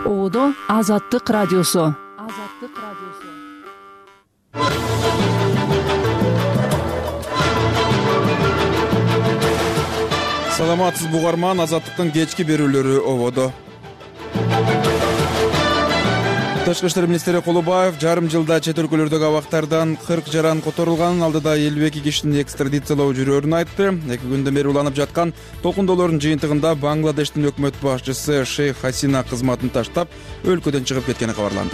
Оодо Азаттык радиосу. Саламатсыз бугарман, Азаттыктын кечки берүүлөрү ободо. Тышкы иштер министри Кулубаев жарым жылда чет өлкөлөрдөгү абактардан 40 жаран которулганын, алдыда 52 кишини экстрадициялоо жүрөөрүн айтты. 2 күндөн бери уланып жаткан толкундоолордун жыйынтыгында Бангладештин өкмөт башчысы Шейх Хасина кызматын таштап, өлкөдөн чыгып кеткени кабарланды.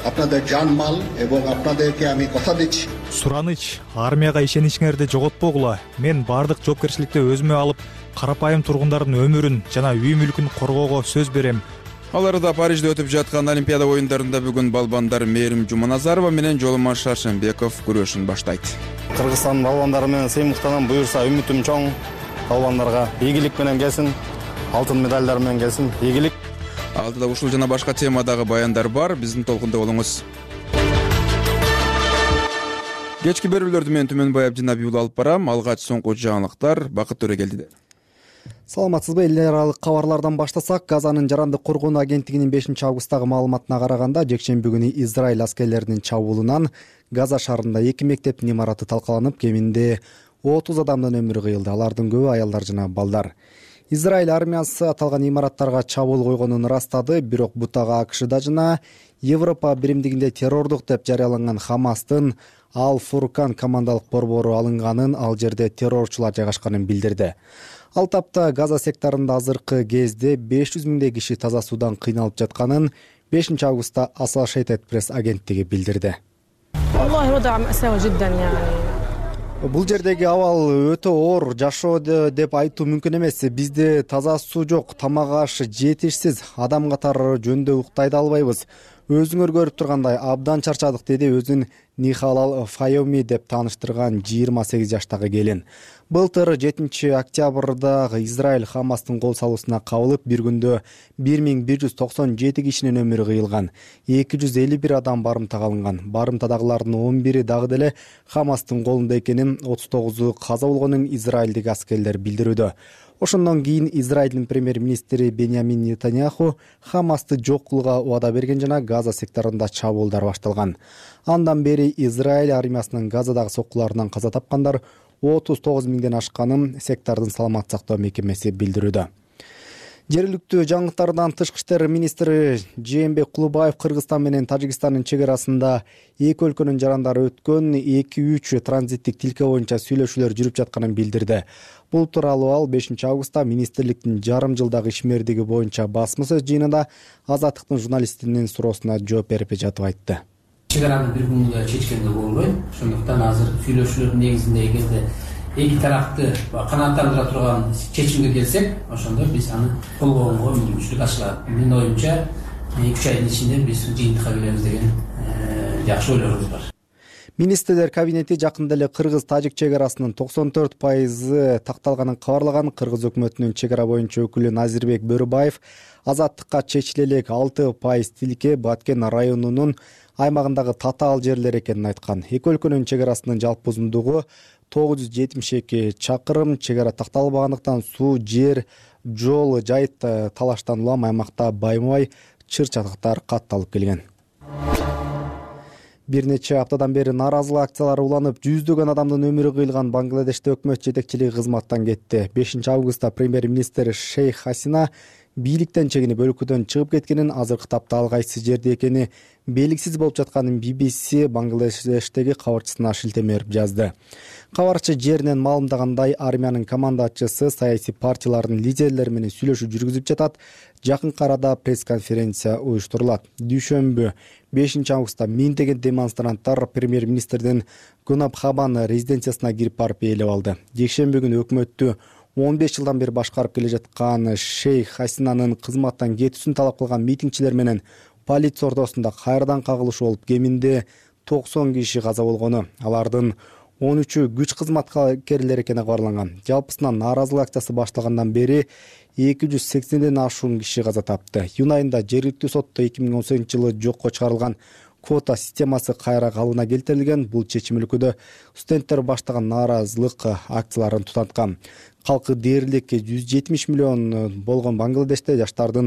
Сураныч, армияга ишеничиңерди жоготпогула. Мен бардык жоопкерчиликти өзүмө алып, карапайым тургундардын өмүрүн жана үй мүлкүн коргоого сөз берем. Аларда Парижде өтүп жаткан Олимпиада оюндарында бүгүн балбандар Мээрим Жуманазарова менен Жоломон Шаршенбеков күрөшүн баштайт. Кыргызстандын балбандары менен сыймыктанам, буюрса үмүтүм чоң. Балбандарга ийгилик менен келсин, алтын медальдар менен келсин, ийгилик. Алдыда ушул жана башка темадагы баяндар бар, биздин толкунда болуңуз. Кечки берүүлөрдү мен Түмөнбай Абдинабиулла алып барам. Алгач соңку жаңылыктар Бакыт Төрөгелди. Саламатсызбы, эл аралык кабарлардан баштасак, Газанын жарандык коргонуу агенттигинин 5 августтагы маалыматына караганда, жекшемби күнү Израиль аскерлеринин чабуулунан Газа шаарында 2 мектептин имараты талкаланып, кеминде 30 адамдын өмүрү кыйылды. Алардын көбү аялдар жана балдар. Израиль армиясы аталган имараттарга чабуул койгонун ырастады, бирок бутага АКШда жана Европа биримдигинде террордук деп жарыяланган Хамастын Ал-Фуркан командалык борбору алынганын, ал жерде террорчулар жайгашканын билдирди. Ал тапта Газа секторунда азыркы кезде 500 миңдей киши таза суудан кыйналып жатканын 5 августта Associated Press агенттиги билдирди. Бул жердеги абал өтө оор, жашоо деп айтуу мүмкүн эмес. Бизде таза суу жок, тамак аш жетишсиз, адам катары жөндө уктай да албайбыз. Өзүңөр көрүп тургандай абдан чарчадык, деди өзүн Нихалал Файоми деп тааныштырган 28 жаштагы келин. Былтыр 7 октябрда Израиль Хамастын кол салуусуна кабылып, бир күндө 1197 кишинин өмүрү кыйылган, 251 адам барымтага алынган. Барымтадагылардын 11-и дагы деле Хамастын колунда экенин, 39-у каза болгонун израилдик аскерлер билдирүүдө. Ошондон кийин Израилдин премьер-министри Беньямин Нетаньяху Хамасты жок кылууга убада берген жана Газа секторунда чабуулдар башталган. Андан бери Израиль армиясынын Газадагы соккуларынан каза тапкандар 39 миңден ашканын сектордун саламат сактоо мекемеси билдирүүдө. Жергиликтүү жаңылыктардан тышкы иштер министри Жээнбек Кулубаев Кыргызстан менен Тажикстандын чек арасында эки өлкөнүн жарандары өткөн 2-3 транзиттик тилке боюнча сүйлөшүүлөр жүрүп жатканын билдирди. Бул тууралуу ал 5 августта министрликтин жарым жылдагы ишмердиги боюнча басма сөз жыйынында Азаттыктын журналистинин суроосуна жооп берип жатып айтты. Чек араны бир күнгө чечкенге болбойт. Ошондуктан азыр сүйлөшүүлөр негизинде эгерде эки тарапты канааттандыра турган чечимге келсек, ошондо биз аны колгоого мүмкүнчүлүк ачылат. Менин оюмча 2 айдын ичинде биз жыйынтыкка келебиз деген жакшы ойлорубуз бар. Министрлер кабинети жакында эле кыргыз-тажик чек арасынын 94% такталганын кабарлаган. Кыргыз өкмөтүнүн чек ара боюнча өкүлү Назирбек Бөрүбаев Азаттыкка чечиле элек 6% тилке Баткен районунун аймагындагы татаал жерлер экенин айткан. Эки өлкөнүн чек арасынын жалпы узундугу 972 чакырым. Чек ара такталбагандыктан суу, жер, жол, жайыт талаштан улам аймакта байма-бай чыр-чатактар катталып келген. Бир нече аптадан бери нааразылык акциялары уланып, жүздөгөн адамдын өмүрү кыйылган Бангладеште өкмөт жетекчилиги кызматтан кетти. 5 августта премьер-министр Шейх Хасина бийликтен чегинип өлкөдөн чыгып кеткенин, азыркы тапта ал кайсы жерде экени белгисиз болуп жатканын BBC Бангладештеги кабарчысына шилтеме берип жазды. Кабарчы жеринен маалымдагандай, армиянын командачысы саясий партиялардын лидерлери менен сүйлөшүү жүргүзүп жатат. Жакынкы арада пресс-конференция уюштурулат. Дүйшөмбү 5 августта миңдеген демонстранттар премьер-министрдин Гунабхабан резиденциясына кирип барып ээлеп алды. Жекшемби күнү өкмөттү 15 жылдан бери башкарып келе жаткан Шейх Хасинанын кызматтан кетүүсүн талап кылган митингчилер менен полиция ортосунда кайрадан кагылышуу болуп, кеминде 90 киши каза болгону, алардын 13-ü күч кызматкерлери экени кабарланган. Жалпысынан нааразылык акциясы башталгандан бери 280ден ашуун киши каза тапты. Июнь айында жергиликтүү сотто 2018 жылы жокко чыгарылган квота системасы кайра калыбына келтирилген. Бул чечим өлкөдө студенттер баштаган нааразылык акцияларын тутанткан. Калкы дээрлик 170 миллион болгон Бангладеште жаштардын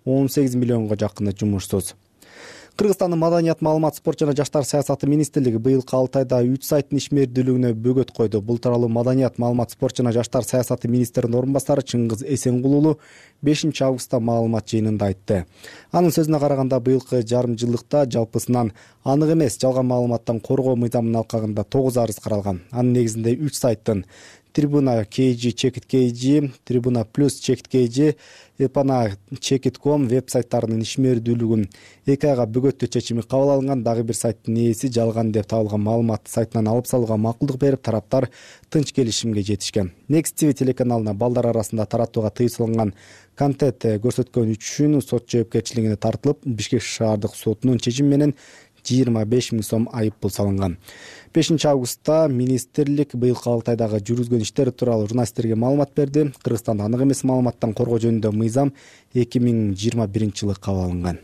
18 миллионго жакыны жумушсуз. Кыргызстандын Маданият, маалымат, спорт жана жаштар саясаты министрлиги быйылкы 6 айда 3 сайттын ишмердүүлүгүнө бөгөт койду. Бул тууралуу Маданият, маалымат, спорт жана жаштар саясаты министринин орун басары Чыңгыз Эсенгулулу 5 августта маалымат жыйынында айтты. Анын сөзүнө караганда быйылкы жарым жылдыкта жалпысынан анык эмес жалган маалыматтан коргоо мыйзамынын алкагында 9 арыз каралган. Анын негизинде 3 сайттын Трибуна KG Чекит KG, Трибуна Плюс Чекит KG, Эпана Чекит.com веб сайттарынын ишмердүүлүгүн 2 айга бөгөттөө чечими кабыл алынган. Дагы бир сайттын ээси жалган деп табылган маалыматты сайтынан алып салууга макулдук берип, тараптар тынч келишимге жетишкен. Next TV телеканалына балдар арасында таратууга тыюу салынган контент көрсөткөн үчүн сот жоопкерчилигине тартылып, Бишкек шаардык сотунун чечими менен 25 000 сом айыппул салынган. 5 августта министрлик быйылкы 6 айдагы жүргүзгөн иштери тууралуу журналисттерге маалымат берди. Кыргызстанда анык эмес маалыматтан коргоо жөнүндө мыйзам 2021 жылы кабыл алынган.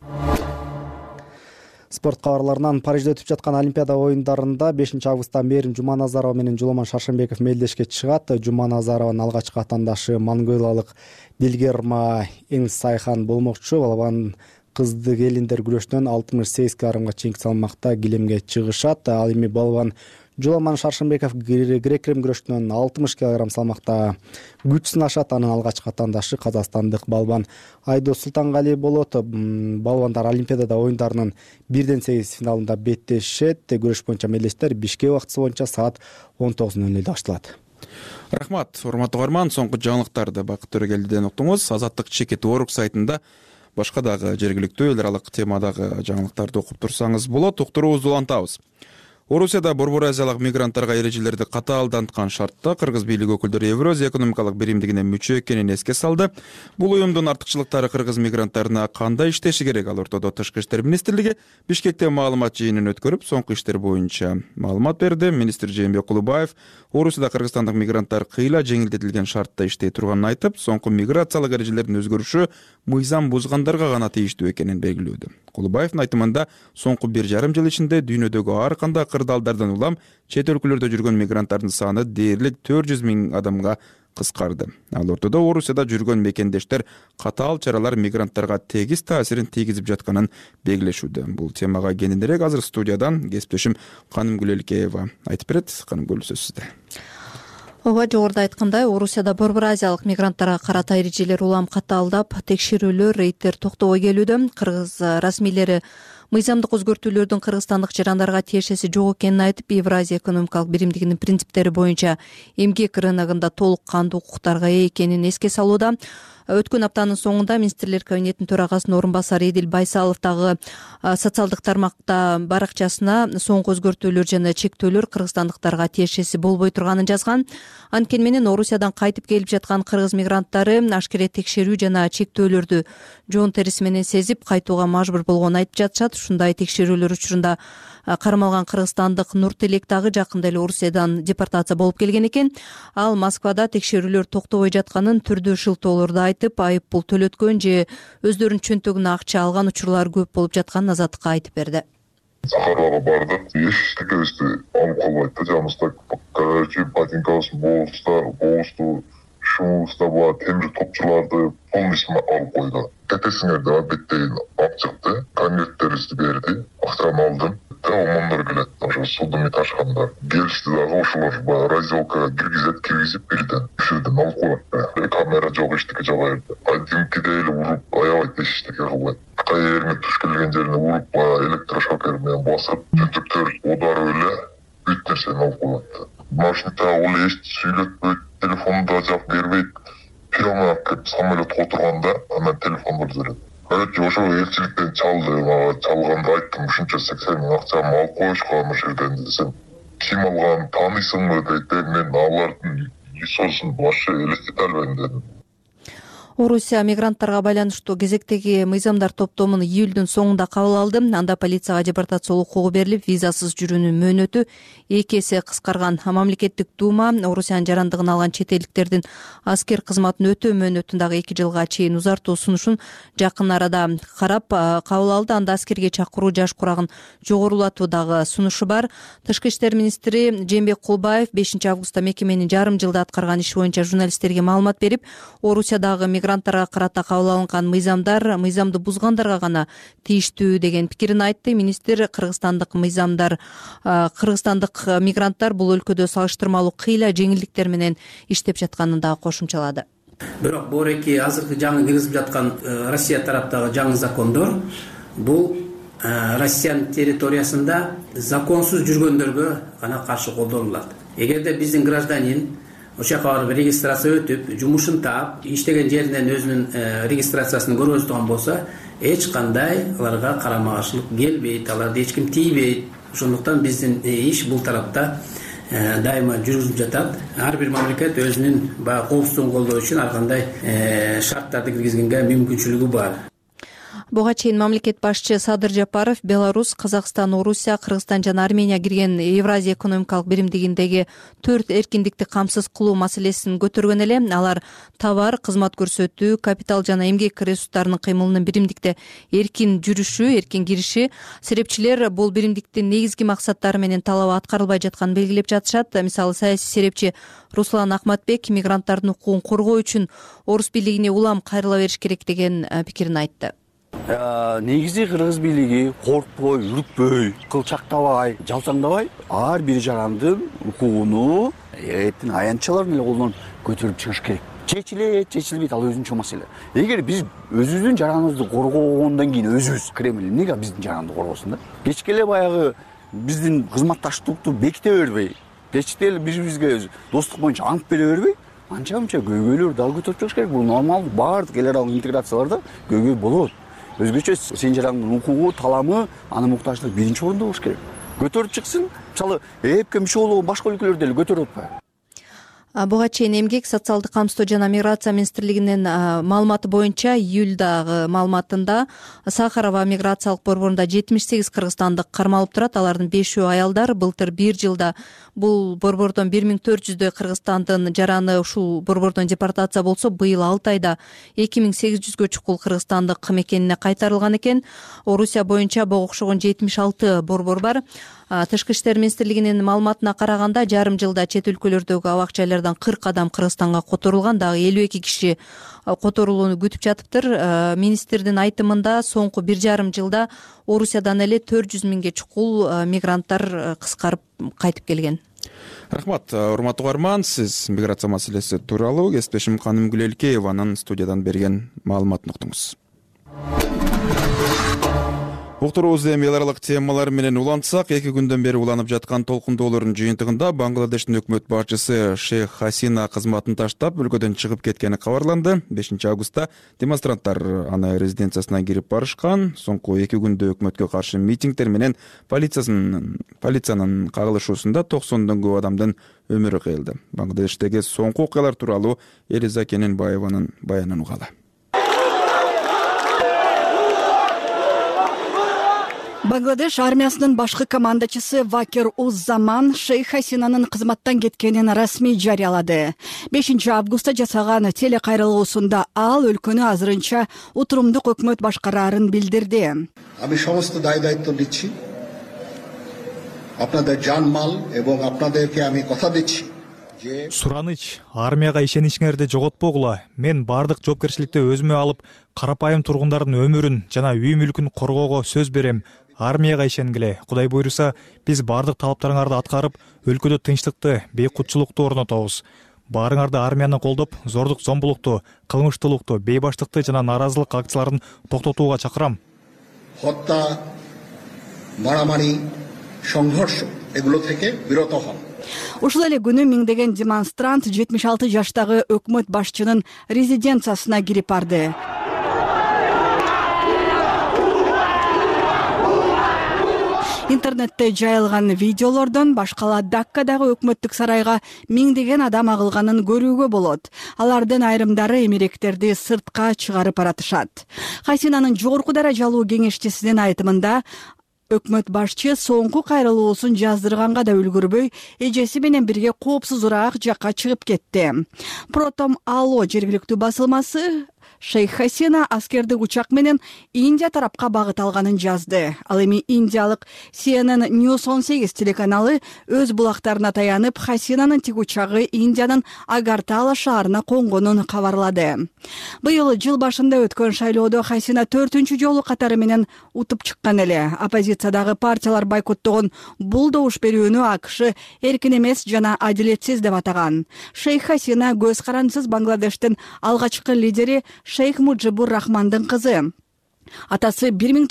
Спорт кабарларынан Парижде өтүп жаткан Олимпиада оюндарында 5 августта мээрим Жуманазарова менен Жоломон Шаршембеков мелдешке чыгат. Жуманазарованын алгачкы атаандашы монголиялык Дилгерма Эңсайхан болмокчу. Балбан кызды келиндер күрөштөн 68 кг чейинки салмакта килемге чыгышат. Ал эми балбан Жоломон Шаршембеков грек-рим күрөштөн 60 кг салмакта күч сынашат. Анын алгачкы атаандашы казакстандык балбан Айдос Султангали болот. Балбандар Олимпиада оюндарынын 1-8 финалында беттешет. Күрөш боюнча мелдештер Бишкек убактысы боюнча саат 19:00 башталат. Рахмат, урматтуу угарман. Соңку жаңылыктарды Бакыт Төрөгелдиден уктуңуз. Азаттык Чекит Орг сайтында башка дагы жергиликтүү эл аралык темадагы жаңылыктарды окуп турсаңыз болот. Уктуруубузду улантабыз. Орусияда Борбор Азиялык мигранттарга эрежелерди катаалданткан шартта кыргыз бийлик өкүлдөрү Евразия экономикалык биримдигине мүчө экенин эске салды. Бул уюмдун артыкчылыктары кыргыз мигранттарына кандай иштеши керек? Ал ортодо Тышкы иштер министрлиги Бишкекте маалымат жыйынын өткөрүп, соңку иштер боюнча маалымат берди. Министр Жээнбек Кулубаев Орусияда кыргызстандык мигранттар кыйла жеңилдетилген шартта иштей турганын айтып, соңку миграциялык эрежелердин өзгөрүшү мыйзам бузгандарга гана тийиштүү экенин белгилөөдү. Кулубаевдин айтымында соңку 1,5 жыл ичинде дүйнөдөгү ар кандай кырдаалдардан улам чет өлкөлөрдө жүргөн мигранттардын саны дээрлик 400 000 адамга кыскарды. Ал ортодо Орусияда жүргөн мекендештер катаал чаралар мигранттарга тегиз таасирин тийгизип жатканын белгилешүүдө. Бул темага кененирээк азыр студиядан кесиптешим Канымгүл Элкеева айтып берет. Канымгүл, сөз сизде. Ооба, жогоруда айткандай, Орусияда Борбор Азиялык мигранттарга карата эрежелер улам катаалдап, текшерүүлөр, рейдтер токтобой келүүдө. Кыргыз расмийлери мыйзамдык өзгөртүүлөрдүн кыргызстандык жарандарга тиешеси жок экенин айтып, Евразия экономикалык биримдигинин принциптери боюнча эмгек рыногунда толук кандуу укуктарга ээ экенин эске салууда. Өткөн аптанын соңунда министрлер кабинетинин төрагасынын орун басары Эдил Байсалов дагы социалдык тармакта баракчасына соңку өзгөртүүлөр жана чектөөлөр кыргызстандыктарга тиешеси болбой турганын жазган. Анткени менен Орусиядан кайтып келип жаткан кыргыз мигранттары ашкере текшерүү жана чектөөлөрдү жоон териси менен сезип кайтууга мажбур болгонун айтып жатышат. Ушундай текшерүүлөр учурунда кармалган кыргызстандык Нуртилек дагы жакында эле Орусиядан депортация болуп келген экен. Ал Москвада текшерүүлөр токтобой жатканын, түрдүү шылтоолорду айтып, айыппул төлөткөн же өздөрүнүн чөнтөгүнө акча алган учурлар көп болуп жатканын Азаттыкка айтып берди. Сахарага бардык, эчтекебизди алып калбайт да, жаныбызда ботинкабыз, боозду, шуубузда бар темир топчуларды полностью алып койду. Кетесиңер деп албеттеген алып чыкты, конверттерибизди берди, акчаны алдым. Омондор келет, ошо судуми ташкандар. Келишти дагы ошолор разделкага киргизип бирден ушерден алып коет. Камера жок, эчтеке жок жерде. Айдимки дейли уруп, аябайт эчтеке кылбайт. Кай жерине туш келген жерине уруп, электрошокер менен басып, түтүктөр ударып эле бүт нерсени алып коет. Машинада ол эч сүйлөтпөйт, телефонду жап бербейт. Пирона кеп самолетке отурганда анан телефондорду берет. Ошо элчиликтен чалганды айттым, ушунча 80 000 акчамды алып коюшкан ошол жерден десем, ким алган, тааныйсыңбы дейт. Мен алардын лицосун вообще элестете албайм дедим. Орусия мигранттарга байланыштуу кезектеги мыйзамдар топтомун июлдун соңунда кабыл алды. Анда полицияга депортациялоо укугу берилип, визасыз жүрүүнүн мөөнөтү 2 эсе кыскарган. Мамлекеттик дума Орусиянын жарандыгын алган чет элдиктердин аскер кызматын өтөө мөөнөтүн дагы 2 жылга чейин узартуу сунушун жакын арада карап кабыл алды. Анда аскерге чакыруу жаш курагын жогорулатуу дагы сунушу бар. Тышкы иштер министри Жээнбек Кулубаев 5 августта мекеменин жарым жылда аткарган иши боюнча журналисттерге маалымат берип, Орусиядагы мигранттарга карата кабыл алынган мыйзамды бузгандарга гана тийиштүү деген пикирин айтты. Министр кыргызстандык мигранттар бул өлкөдө салыштырмалуу кыйла жеңилдиктер менен иштеп жатканын дагы кошумчалады. Бирок бореки азыркы жаңы киргизип жаткан Россия тараптагы жаңы закондор бул Россиянын территориясында законсуз жүргөндөргө гана каршы колдонулат. Эгерде биздин гражданин ошол жака барып регистрация өтүп, жумушун таап, иштеген жеринен өзүнүн регистрациясын көргөзүп турган болсо, эч кандай аларга карама-каршылык келбейт, аларды эч ким тийбейт. Ошондуктан биздин иш бул тарапта дайыма жүргүзүлүп жатат. Ар бир мамлекет өзүнүн коопсуздугун колдоо үчүн ар кандай шарттарды киргизгенге мүмкүнчүлүгү бар. Буга чейин мамлекет башчы Садыр Жапаров Беларусь, Казакстан, Орусия, Кыргызстан жана Армения кирген Евразия экономикалык биримдигиндеги 4 эркиндикти камсыз кылуу маселесин көтөргөн эле. Алар товар, кызмат көрсөтүү, капитал жана эмгек ресурстарынын кыймылынын биримдикте эркин жүрүшү, эркин кириши. Серепчилер бул биримдиктин негизги максаттары менен талабы аткарылбай жатканын белгилеп жатышат. Мисалы, саясий серепчи Руслан Ахматбек мигранттардын укугун коргоо үчүн орус бийлигине улам кайрыла бериш керек деген пикирин айтты. Негизи кыргыз бийлиги коркпой, үркпөй, кылчактабай, жалсаңдабай ар бир жарандын укугуну аянтчаларын эле колдонуп көтөрүп чыгыш керек. Чечилет, чечилбейт, ал өзүнчө маселе. Эгер биз өзүбүздүн жараныбызды коргогондон кийин өзүбүз Кремль эмнеге биздин жаранды коргосун да? Кечке эле баягы биздин кызматташтыкту беките бербей, кечте эле бири-бирибизге достук боюнча ант бере бербей, анча-мынча көйгөйлөр дагы көтөрүп чыгыш керек. Бул нормалдуу, баардык эл аралык интеграцияларда көйгөй болот. Өзгөчө сен жарандын укугу, таламы, анын муктаждыгы биринчи орунда болуш керек. Көтөрүп чыксын, мисалы, эпке мүчө болгон башка өлкөлөрдө эле көтөрүп атпайбы? Буга чейин эмгек, социалдык камсыздоо жана миграция министрлигинин маалыматы боюнча июлдагы маалыматында Сахарова миграциялык борборунда 78 кыргызстандык кармалып турат. Алардын 5-өө аялдар. Былтыр 1 жылда бул борбордон 1400дөй кыргызстандын жараны ушул борбордон депортация болсо, быйыл 6 айда 2800гө чукул кыргызстандык мекенине кайтарылган экен. Орусия боюнча буга окшогон 76 борбор бар. Тышкы иштер министрлигинин маалыматына караганда, жарым жылда чет өлкөлөрдөгү абак жайлардан 40 адам Кыргызстанга которулган, дагы 52 киши которулууну күтүп жатыптыр. Министрдин айтымында соңку 1,5 жылда Орусиядан эле 400 миңге чукул мигранттар кыскарып кайтып келген. Рахмат, урматтуу угарман, сиз миграция маселеси тууралуу кесиптешим Каным Гүлелкееванын студиядан берген маалыматын уктуңуз. Уктуруубузду эми эл аралык темалар менен улантсак, 2 күндөн бери уланып жаткан толкундоолордун жыйынтыгында Бангладештин өкмөт башчысы Шейх Хасина кызматын таштап өлкөдөн чыгып кеткени кабарланды. 5 августта демонстранттар аны резиденциясына кирип барышкан. Соңку 2 күндө өкмөткө каршы митингдер менен полициянын кагылышуусунда 90дон көп адамдын өмүрү кыйылды. Бангладештеги соңку окуялар тууралуу Элиза Кененбаеванын баянын угалы. Бангладеш армиясынын башкы командачысы Вакер Уз-Заман Шейх Хасинанын кызматтан кеткенин расмий жарыялады. 5 августта жасаган телекайрылуусунда ал өлкөнү азырынча утурумдук өкмөт башкараарын билдирди. Ami সমস্ত দায়িত্ব দিচ্ছি আপনাদের জানমাল এবং আপনাদেরকে আমি কথা দিচ্ছি যে Сураныч, армияга ишеничиңерди жоготпогула. Мен бардык жоопкерчиликти өзүмө алып, карапайым тургундардын өмүрүн жана үй мүлкүн коргоого сөз берем. Армияга ишенгиле. Кудай буйруса, биз бардык талаптарыңарды аткарып, өлкөдө тынчтыкты, бейкутчулукту орнотобуз. Баарыңарды армияны колдоп, зордук зомбулукту, кылмыштуулукту, бейбаштыкты жана наразылык акцияларын токтотууга чакырам. হত্যা, মারামারি, সংঘর্ষ এগুলো থেকে বিরত হন। Ушул эле күнү миңдеген демонстрант 76 жаштагы өкмөт башчынын резиденциясына кирип барды. Интернетте жайылган видеолордон башкала Даккадагы өкмөттүк сарайга миңдеген адам агылганын көрүүгө болот. Алардын айрымдары эмеректерди сыртка чыгарып баратышат. Хасинанын жогорку даражалуу кеңешчисинин айтымында өкмөт башчы соңку кайрылуусун жаздырганга да үлгүрбөй, эжеси менен бирге коопсузураак жакка чыгып кетти. Протом Ало жергиликтүү басылмасы Шейх Хасина аскердик учак менен Индия тарапка багыт алганын жазды. Ал эми индиялык CNN News 18 телеканалы өз булактарына таянып, Хасинанын тик учагы Индиянын Агартала шаарына конгонун кабарлады. Быйыл жыл башында өткөн шайлоодо Хасина 4-чү жолу катары менен утуп чыккан эле. Оппозициядагы партиялар бойкоттогон бул добуш берүүнү АКШ эркин эмес жана адилетсиз деп атаган. Шейх Хасина көз карандысыз Бангладештин алгачкы лидери Шейх Муджибур Рахмандын кызы. Атасы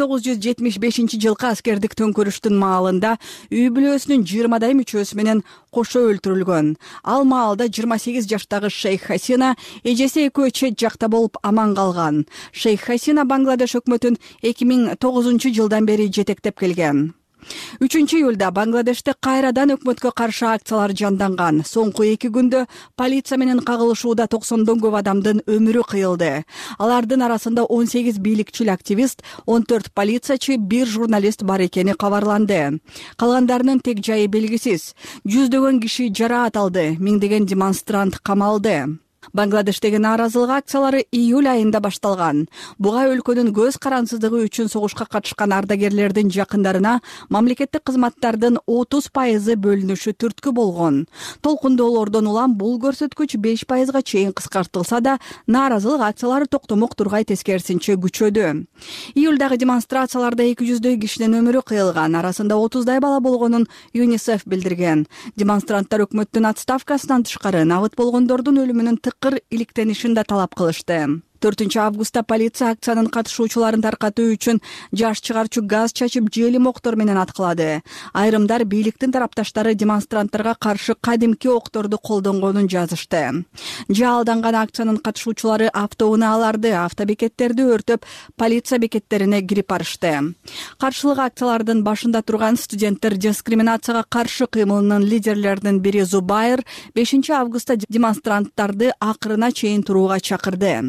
1975 жылкы аскердик төңкөрүштүн маалында үй бүлөсүнүн 20 мүчөсү менен кошо өлтүрүлгөн. Ал маалда 28 жаштагы Шейх Хасина эжеси экөө чет жакта болуп аман калган. Шейх Хасина Бангладеш өкмөтүн 2009 жылдан бери жетектеп келген. 3-июлда Бангладеште кайрадан өкмөткө каршы акциялар жанданган. Соңку 2 күндө полиция менен кагылышууда 90дон көп адамдын өмүрү кыйылды. Алардын арасында 18 бийликчил активист, 14 полициячы, 1 журналист бар экени кабарланды. Калгандарынын тек жайы белгисиз. Жүздөгөн киши жараат алды, миңдеген демонстрант камалды. Бангладештеги нааразылык акциялары июль айында башталган. Буга өлкөнүн көз карансыздыгы үчүн согушка катышкан ардагерлердин жакындарына мамлекеттик кызматтардын 30% бөлүнүшү түрткү болгон. Толкундоолордон улам бул көрсөткүч 5%га чейин кыскартылса да, нааразылык акциялары токтомок тургай, тескерисинче күчөдү. Июлдагы демонстрацияларда 200дөй кишинин өмүрү кыйылган, арасында 30дай бала болгонун ЮНИСЕФ билдирген. Демонстранттар өкмөттүн отставкасынан тышкары набыт болгондордун өлүмүнүн тыкыр иликтенишин да талап кылышты. 4-августта полиция акциянын катышуучуларын таркатуу үчүн жаш чыгарчу газ чачып, жели моктор менен аткылады. Айрымдар бийликтин тарапташтары демонстранттарга каршы кадимки окторду колдонгонун жазышты. Жалданган акциянын катышуучулары автоунааларды, автобекеттерди өртөп, полиция бекеттерине кирип барышты. Каршылык акциялардын башында турган студенттер дискриминацияга каршы кыймылынын лидерлеринин бири Зубайр 5-августта демонстранттарды акырына чейин турууга чакырды.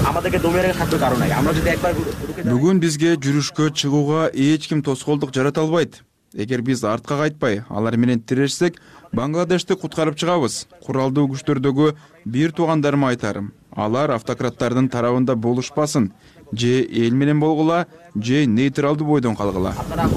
Бүгүн бизге жүрүшкө чыгууга эч ким тоскоолдук жарата албайт. Эгер биз артка кайтпай, алар менен тирешсек, Бангладешти куткарып чыгабыз. Куралдуу күчтөрдөгү бир туугандарыма айтарым: алар автократтардын тарабында болушпасын. Же эл менен болгула, же нейтралдуу бойдон калгыла.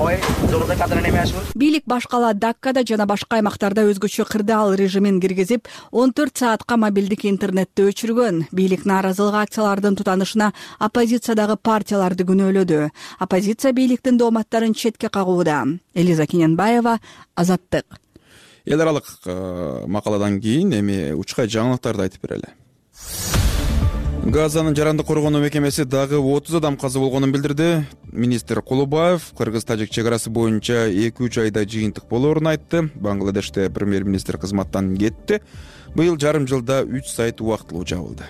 Бийлик башкала Даккада жана башка аймактарда өзгөчө кырдаал режимин киргизип, 14 саатка мобилдик интернетти өчүргөн. Бийлик нааразылык акциялардын тутанышына оппозициядагы партияларды күнөөлөдү. Оппозиция бийликтин дооматтарын четке кагууда. Элиза Кененбаева, Азаттык. Эл аралык макаладан кийин эми учкай жаңылыктарды айтып берели. Газанын жарандык коргонуу мекемеси дагы 30 адам каза болгонун билдирди. Министр Кулубаев кыргыз-тажик чек арасы боюнча 2-3 айда жыйынтык болоорун айтты. Бангладеште премьер-министр кызматтан кетти. Быйыл жарым жылда 3 сайт убактылуу жабылды.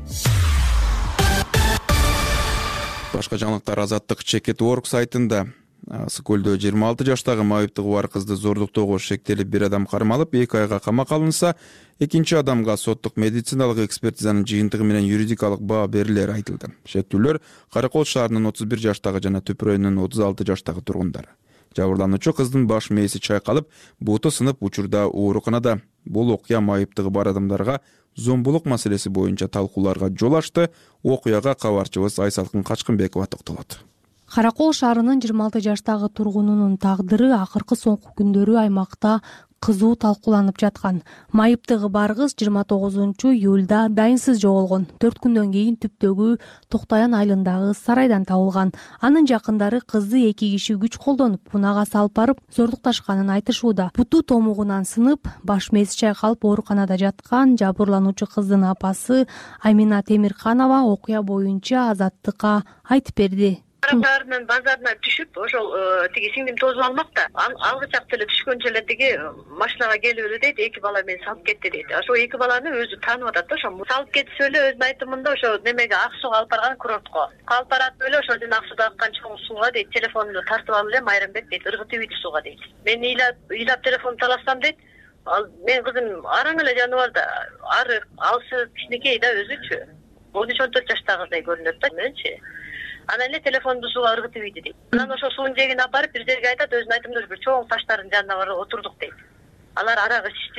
Башка жаңылыктар Азаттык Чекет.org сайтында. Ысык көлдө 26 жаштагы майыптыгы бар кызды зордуктоого шектелип бир адам кармалып, 2 айга камакка алынса, экинчи адамга соттук медициналык экспертизанын жыйынтыгы менен юридикалык баа берилери айтылды. Шектүүлөр Каракол шаарынын 31 жаштагы жана Түп районунун 36 жаштагы тургундары. Жабырлануучу кыздын баш мээси чайкалып, буту сынып, учурда ооруканада. Бул окуя майыптыгы бар адамдарга зомбулук маселеси боюнча талкууларга жол ачты. Окуяга кабарчыбыз Айсалкын Качкынбекова токтолот. Каракол шаарынын 26 жаштагы тургунунун тагдыры акыркы соңку күндөрү аймакта кызуу талкууланып жаткан. Майыптыгы бар кыз 29-июлда дайынсыз жоголгон. 4 күндөн кийин Түптөгү Токтаян айылындагы сарайдан табылган. Анын жакындары кызды 2 киши күч колдонуп, унага салып барып, зордукташканын айтышууда. Буту томугунан сынып, баш мээси чайкалып ооруканада жаткан жабырлануучу кыздын апасы Амина Темирханова окуя боюнча Азаттыкка айтып берди. Шаарынын базарына түшүп, ошол тиги сиңдим тосуп алмакта. Алгычак деле түшкөнчө эле тиги машинага келип эле дейт, 2 бала мени салып кетти дейт. Ошо 2 баланы өзү таанып атат да, ошо салып кетсе эле өзүнүн айтымында ошо немеге ак сууга алып барган курортко. Алып барат эле ошол ак сууда аккан чоң сууга дейт, телефонумду тартып алып эле Майрамбек дейт, ыргытып ийди сууга дейт. Мен ыйлап телефонду таласам дейт, мен кызым араң эле жаны бар да, ары алсы кичинекей да өзүчү. 13-14 жаштагыдай көрүнөт да менчи. Анан эле телефонду сууга ыргытып ийди дейт. Анан ошо суунун жээгине алып барып бир жерге айтат, өзүнүн айтымында бир чоң таштардын жанына барып отурдук дейт. Алар арак ичишти дейт.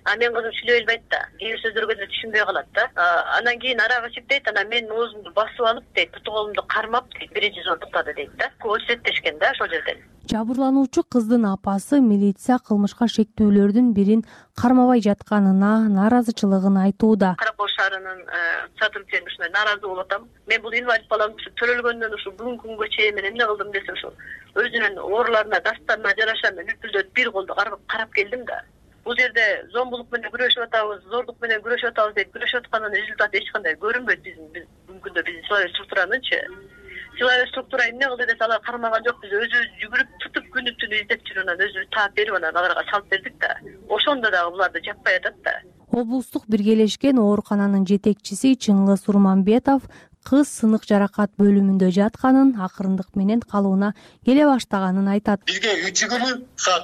Мен кызым сүйлөй албайт да. Кээ бир сөздөргө да түшүнбөй калат да. Анан кийин арага ичип дейт, анан мен оозумду басып алып дейт, буту колумду кармап дейт, биринчи звонуктады дейт да. Көрсөттүшкен да ошол жерден. Жабырлануучу кыздын апасы милиция кылмышка шектүүлөрдүн бирин кармабай жатканына нааразычылыгын айтууда. Каракол шаарынын сотрудниктерине ушундай нааразы болуп атам. Мен бул инвалид балам ушу төрөлгөндөн ушу бүгүнкү күнгө чейин мен эмне кылдым десе ушу өзүнүн ооруларына, дастарына жараша мен үпүлдөп бир колду карап келдим да. Бул жерде зомбулук менен күрөшүп атабыз, зордук менен күрөшүп атабыз дейт. Күрөшүп атканын результаты эч кандай көрүнбөйт бүгүнкү күндө биздин силовой структуранынчы. Силовой структура эмне кылды десе алар кармаган жок, биз өзүбүз жүгүрүп тутуп күнү түнү издеп жүрүп анан өзүбүз таап берип анан аларга салып бердик да. Ошондо дагы буларды жаппай атат да. Облустук биргелешкен оорукананын жетекчиси Чыңгыз Урманбетов кыз сынык жаракат бөлүмүндө жатканын, акырындык менен калыбына келе баштаганын айтат. Бизге 3 күнү саат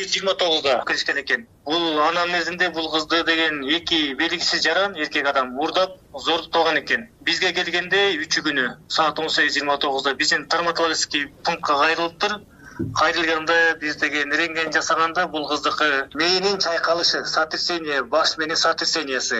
18:29 киришкен экен. Бул анамнезинде бул кызды деген эки белгисиз жаран эркек адам урдап зордуктаган экен. Бизге келгенде 3 күнү саат 18:29 биздин травматологический пунктка кайрылыптыр. Кайрылганда биз деген рентген жасаганда бул кыздыкы мээнин чайкалышы, сотрясение, баш менен сотрясениясы,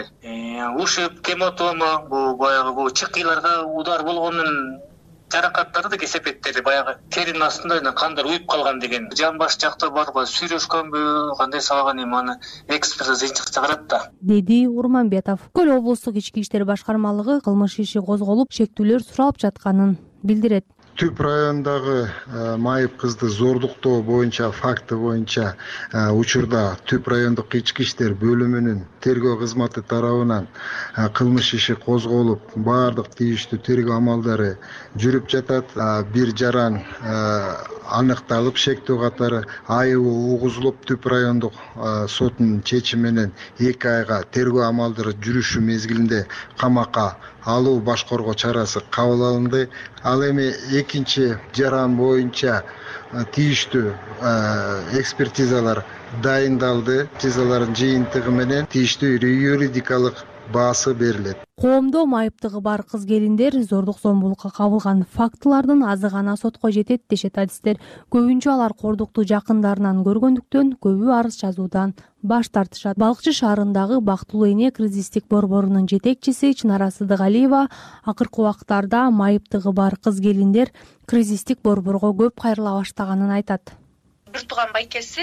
ушиб, гематома, бул баягы бул чыкыйларга удар болгондун жаракаттары деп эсептеттири, баягы теринин астында кандар уюп калган деген. Жан баш жакта барбы, сүйлөшкөнбү, кандай сабаган эми аны экспертиза чыгарат да, деди Урманбетов. Көл облустук ички иштер башкармалыгы кылмыш иши козголуп, шектүүлөр суралып жатканын билдирет. Түп райондагы майып кызды зордуктоо боюнча факты боюнча учурда Түп райондук ички иштер бөлүмүнүн тергөө кызматы тарабынан кылмыш иши козголуп, баардык тийиштүү тергөө амалдары жүрүп жатат. Бир жаран аныкталып, шектүү катары айыбы угузулуп, Түп райондук сотунун чечими менен 2 айга тергөө амалдары жүрүшү мезгилинде камакка алуу башкаруу чарасы кабыл алынды. Ал эми экинчи жаран боюнча тийиштүү экспертизалар дайындалды. Экспертизалардын жыйынтыгы менен тийиштүү юридикалык баасы берилет. Коомдо майыптыгы бар кыз келиндер зордук зомбулукка кабылган фактылардын азы гана сотко жетет дешет адистер. Көбүнчө алар кордукту жакындарынан көргөндүктөн көбү арыз жазуудан баш тартышат. Балыкчы шаарындагы Бактылуу эне кризистик борборунун жетекчиси Чынара Сыдыгалиева акыркы убактарда майыптыгы бар кыз келиндер кризистик борборго көп кайрыла баштаганын айтат. Бир тууган байкеси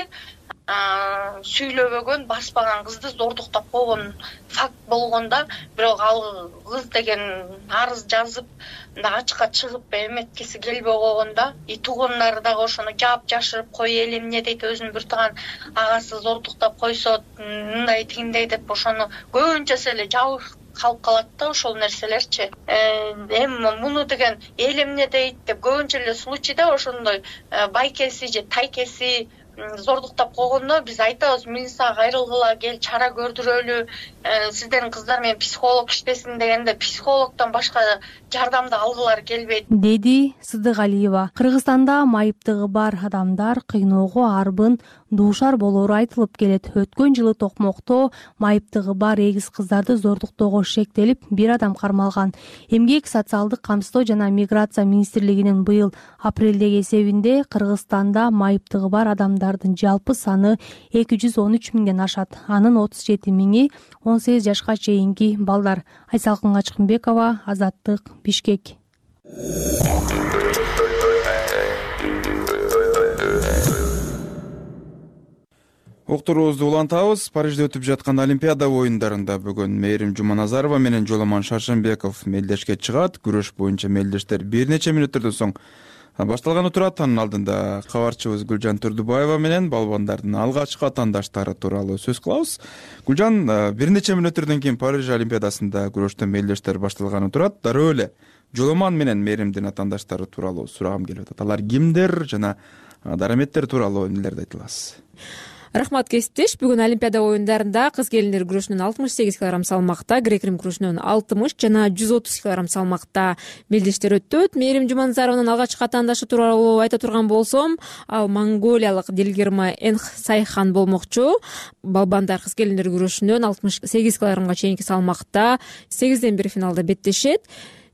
сүйлөбөгөн, баспаган кызды зордуктап койгон факт болгондо, бирок ал кыз деген арыз жазып, ачыкка чыгып эметкиси келбей койгондо, туугандары дагы ошону жаап жашырып, кой эл эмне дейт, өзүнүн бир тууган агасы зордуктап койсо, мындай тигиндей деп ошону көбүнчөсү эле жабык калып калат да ошол нерселерчи. Эми муну деген эл эмне дейт деп көбүнчө эле случайда ошондой байкеси же тайкеси зордуктап койгондо биз айтабыз, милицияга кайрылгыла, кел чара көрдүрөлү, сиздердин кыздар менен психолог иштесин дегенде психологдон башка жардамды алгылары келбейт, деди Сыдыгалиева. Кыргызстанда майыптыгы бар адамдар кыйноого арбын дуушар болору айтылып келет. Өткөн жылы Токмокто майыптыгы бар эгиз кыздарды зордуктоого шектелип, бир адам кармалган. Эмгек, социалдык камсыздоо жана миграция министрлигинин быйыл апрелдеги эсебинде Кыргызстанда майыптыгы бар адамдардын жалпы саны 213 миңден ашат. Анын 37 миңи 18 жашка чейинки балдар. Айсалкын Ачкынбекова, Азаттык, Бишкек. Уктуруубузду улантабыз. Парижде өтүп жаткан Олимпиада оюндарында бүгүн Мээрим Жуманазарова менен Жоломон Шаршенбеков мелдешке чыгат. Күрөш боюнча мелдештер бир нече мүнөттөрдөн соң башталганы турат. Анын алдында кабарчыбыз Гүлжан Турдубаева менен балбандардын алгачкы атаандаштары тууралуу сөз кылабыз. Гүлжан, бир нече мүнөттөрдөн кийин Париж Олимпиадасында күрөштөн мелдештер башталганы турат. Дароо эле Жоломон менен Мээримдин атаандаштары тууралуу сурагым келип атат. Алар кимдер жана дараметтер тууралуу эмнелерди айта аласыз? Рахмат кесиптеш. Бүгүн Олимпиада оюндарында кыз келиндер күрөшүнөн 68 кг салмакта, грек-рим күрөшүнөн 60 жана 130 кг салмакта мелдештер өтөт. Мээрим Жуманазарованын алгачкы атаандашы тууралуу айта турган болсом, ал монголиялык Дилгирма Энхсайхан болмокчу. Балбандар кыз келиндер күрөшүнөн 68 кг чейинки салмакта 8ден бир финалда беттешет.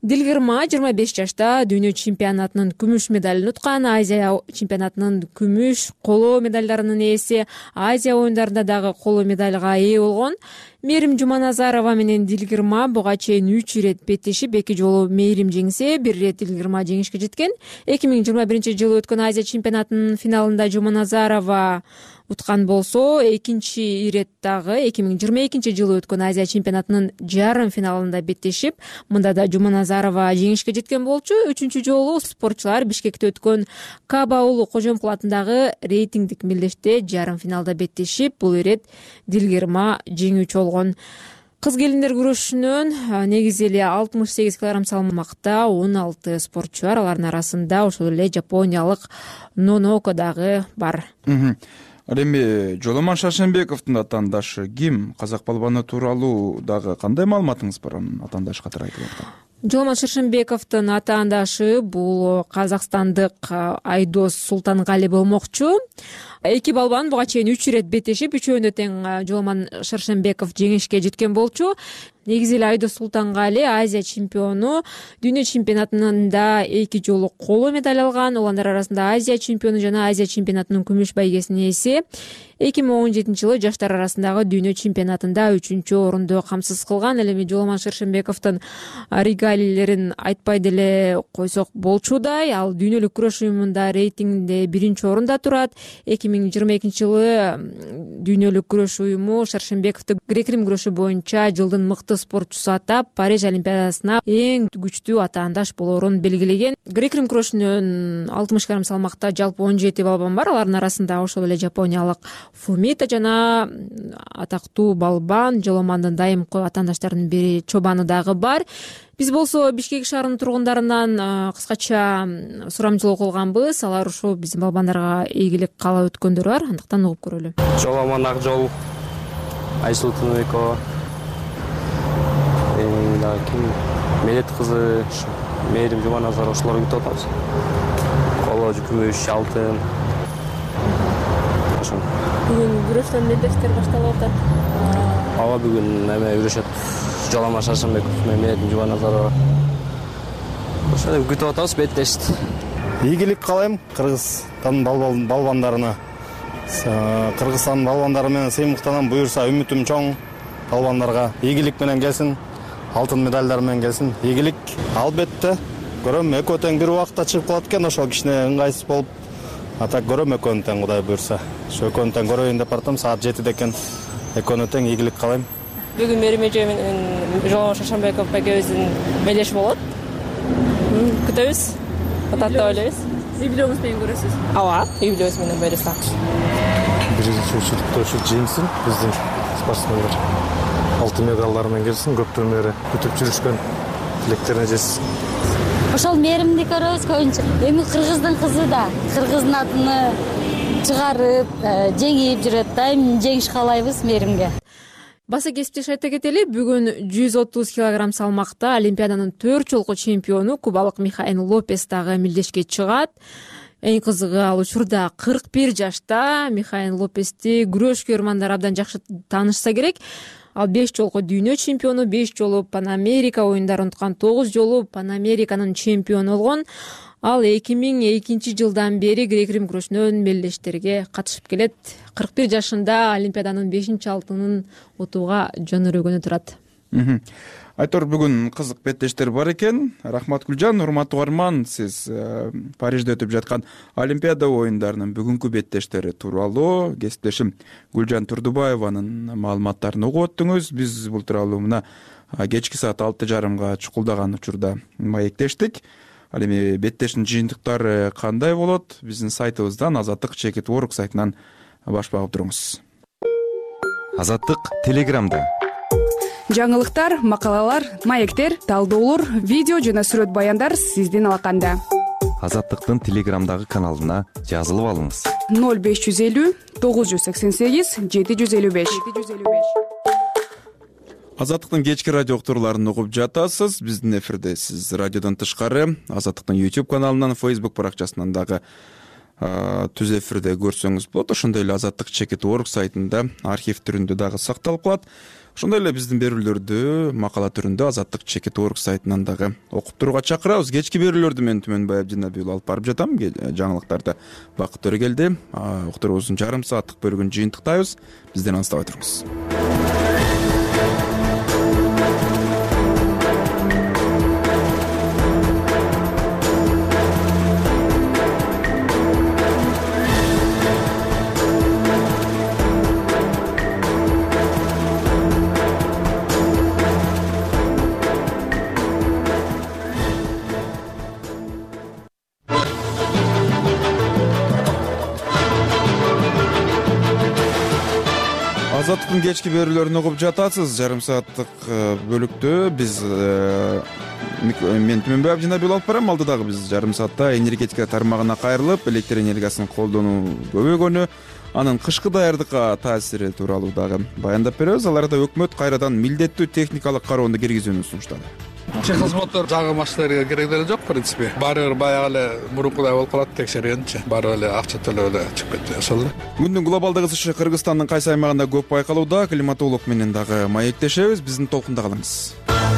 Дилгирма 25 жашта дүйнө чемпионатынын күмүш медалын уткан, Азия чемпионатынын күмүш, коло медалдарынын ээси, Азия оюндарында дагы коло медалга ээ болгон. Мээрим Жуманазарова менен Дилгирма буга чейин 3 ирет беттешип, 2 жолу Мээрим жеңсе, 1 ирет Дилгирма жеңишке жеткен. 2021-жылы өткөн Азия чемпионатынын финалында Жуманазарова уткан болсо, экинчи ирет дагы 2022-жылы өткөн Азия чемпионатынын жарым финалында беттешип, мында да Жуманазарова жеңишке жеткен болчу. 3-чү жолу спортчулар Бишкекте өткөн Каба уулу Кожомкул атындагы рейтингдик мелдеште жарым финалда беттешип, бул ирет Дилгирма жеңүүчү болгон. Кыз келиндер күрөшүнөн негизи эле 68 кг салмакта 16 спортчу бар. Алардын арасында ошол эле жапониялык Ноноко дагы бар. Ал эми Жоламан Шаршенбековдун атаандашы ким? Казак балбаны тууралуу дагы кандай маалыматыңыз бар анын атаандашы катары айтып аткан? Жоламан Шаршенбековдун атаандашы бул казакстандык Айдос Султангали болмокчу. Эки балбан буга чейин 3 ирет беттешип, үчөөндө тең Жоламан Шаршенбеков жеңишке жеткен болчу. Негизи эле Айдос Султангали Азия чемпиону, дүйнө чемпионатында 2 жолу коло медаль алган. Уландар арасында Азия чемпиону жана Азия чемпионатынын күмүш байгесинин ээси. 2017-жылы жаштар арасындагы дүйнө чемпионатында 3-чү орунду камсыз кылган. Эми Жоламан Шаршенбековдун регалийлерин айтпай деле койсок болчудай. Ал дүйнөлүк күрөш уюмунда рейтингде 1-чи орунда турат. 2022-жылы дүйнөлүк күрөш уюму Шаршенбековду грек-рим күрөшү боюнча жылдын мыкты спортчусу атап, Париж олимпиадасына эң күчтүү атаандаш болоорун белгилеген. Грек-рим күрөшүнөн 60 кг салмакта жалпы 17 балбан бар. Алардын арасында ошол эле жапониялык Фумита жана атактуу балбан Жоламандын дайымкы атаандаштарынын бири Чобаны дагы бар. Биз болсо Бишкек шаарынын тургундарынан кыскача сурамжылоо кылганбыз. Алар ушул биздин балбандарга ийгилик каалап өткөндөр бар. Андыктан угуп көрөлү. Жоламан Акжол, Айсулу Тыныбекова, Мелет кызы Мээрим Жуманазарова, ошолорду күтүп атабыз. Коло, күмүш, алтын. Бүгүн күрөштөн мелдештер башталып атат. Ооба, бүгүн эме күрөшөт. Жоламан Шаршенбеков менен Мээрим Жуманазарова. Ошону күтүп атабыз, беттешти. Ийгилик каалайм Кыргызстандын балбандарына. Кыргызстандын балбандары менен сыймыктанам, буюрса үмүтүм чоң. Балбандарга ийгилик менен келсин, алтын медальдар менен келсин. Ийгилик албетте. Көрөм экөө тең бир убакта чыгып калат экен, ошол кичине ыңгайсыз болуп. Атак көрөм экөөнү тең, Кудай буюрса. Ошо экөөнү тең көрөйүн деп бардым, саат 7 экен. Экөөнү тең ийгилик каалайм. Бүгүн Мээрим эже менен Жоламан Шаршенбеков экөөбүздүн белдеши болот. Күтөбүз. Ататтап ойлойбуз. Үй-бүлөңүз менен көрөсүз. Ооба, үй-бүлөбүз менен бересиз. Биринчи учурдуктошу жеңсин, биздин спортсмендер алтын медалдар менен келсин, көптөн бери күтүп жүрүшкөн тилектерине жетсин. Ошол Мээримди көрөбүз көбүнчө. Эми кыргыздын кызы да кыргыздын атыны чыгарып, жеңип жүрөт да. Эми жеңиш каалайбыз Мээримге. Баса кесиптеш айта кетели, бүгүн 130 кг салмакта Олимпиаданын 4 жолку чемпиону кубалык Михаил Лопес дагы мелдешке чыгат. Эң кызыгы, ал учурда 41 жашта. Михаил Лопести күрөш көрмандар абдан жакшы таанышса керек. Ал 5 жолку дүйнө чемпиону, 5 жолу Панамерика оюндарын уткан, 9 жолу Панамериканын чемпиону болгон. Ал 2002 жылдан бери грек-рим күрөшүнөн мелдештерге катышып келет. 41 жашында Олимпиаданын 5-чи алтынын утууга жөн өрөгөнү турат. Айтор, бүгүн кызык беттештер бар экен. Рахмат Гүлжан, урматтуу угарман, сиз Парижде өтүп жаткан Олимпиада оюндарынын бүгүнкү беттештери тууралуу кесиптешим Гүлжан Турдубаеванын маалыматтарын угуп өттүңүз. Биз бул тууралуу мына кечки саат 6:30 чукулдаган учурда маектештик. Ал эми беттештин жыйынтыктары кандай болот? Биздин сайтыбыздан Азаттык.org сайтынан баш багып туруңуз. Азаттык Телеграмда. Жаңылыктар, макалалар, маектер, талдоолор, видео жана сүрөт баяндар сиздин алаканда. Азаттыктын Телеграмдагы каналына жазылып алыңыз. 0550 988 755. Азаттыктын кечки радио уктурууларын угуп жатасыз. Биздин эфирде сиз радиодон тышкары Азаттыктын YouTube каналынан, Facebook баракчасынан дагы түз эфирде көрсөңүз болот. Ошондой эле Азаттык.org сайтында архив түрүндө дагы сакталып калат. Ошондой эле биздин берүүлөрдү макала түрүндө Азаттык Чекит Орг сайтынан дагы окуп турууга чакырабыз. Кечки берүүлөрдү мен Түмөнбай Абдинабий уулу алып барып жатам. Жаңылыктарды Бакыт Төрөгелди. Уктуруубуздун жарым сааттык бөлүгүн жыйынтыктайбыз. Бизден алыстабай туруңуз. Азаттыктын кечки берүүлөрүн угуп жатасыз. Жарым сааттык бөлүктө биз мен Түмөнбай Абдинабий алып барам. Алдыдагы биз жарым саатта энергетика тармагына кайрылып, электр энергиясын колдонуу көбөйгөнү, анын кышкы даярдыкка таасири тууралуу дагы баяндап беребиз. Аларда өкмөт кайрадан милдеттүү техникалык кароону киргизүүнү сунуштады. Техносмотр жагы машиналарга керек деле жок, в принципе. Баары баягы эле мурункудай болуп калат, текшергенчи. Баары эле акча төлөп эле чыгып кетти, ошол эле. Күндүн глобалдык ысышы Кыргызстандын кайсы аймагында көп байкалууда? Климатолог менен дагы маектешебиз. Биздин толкунда калыңыз.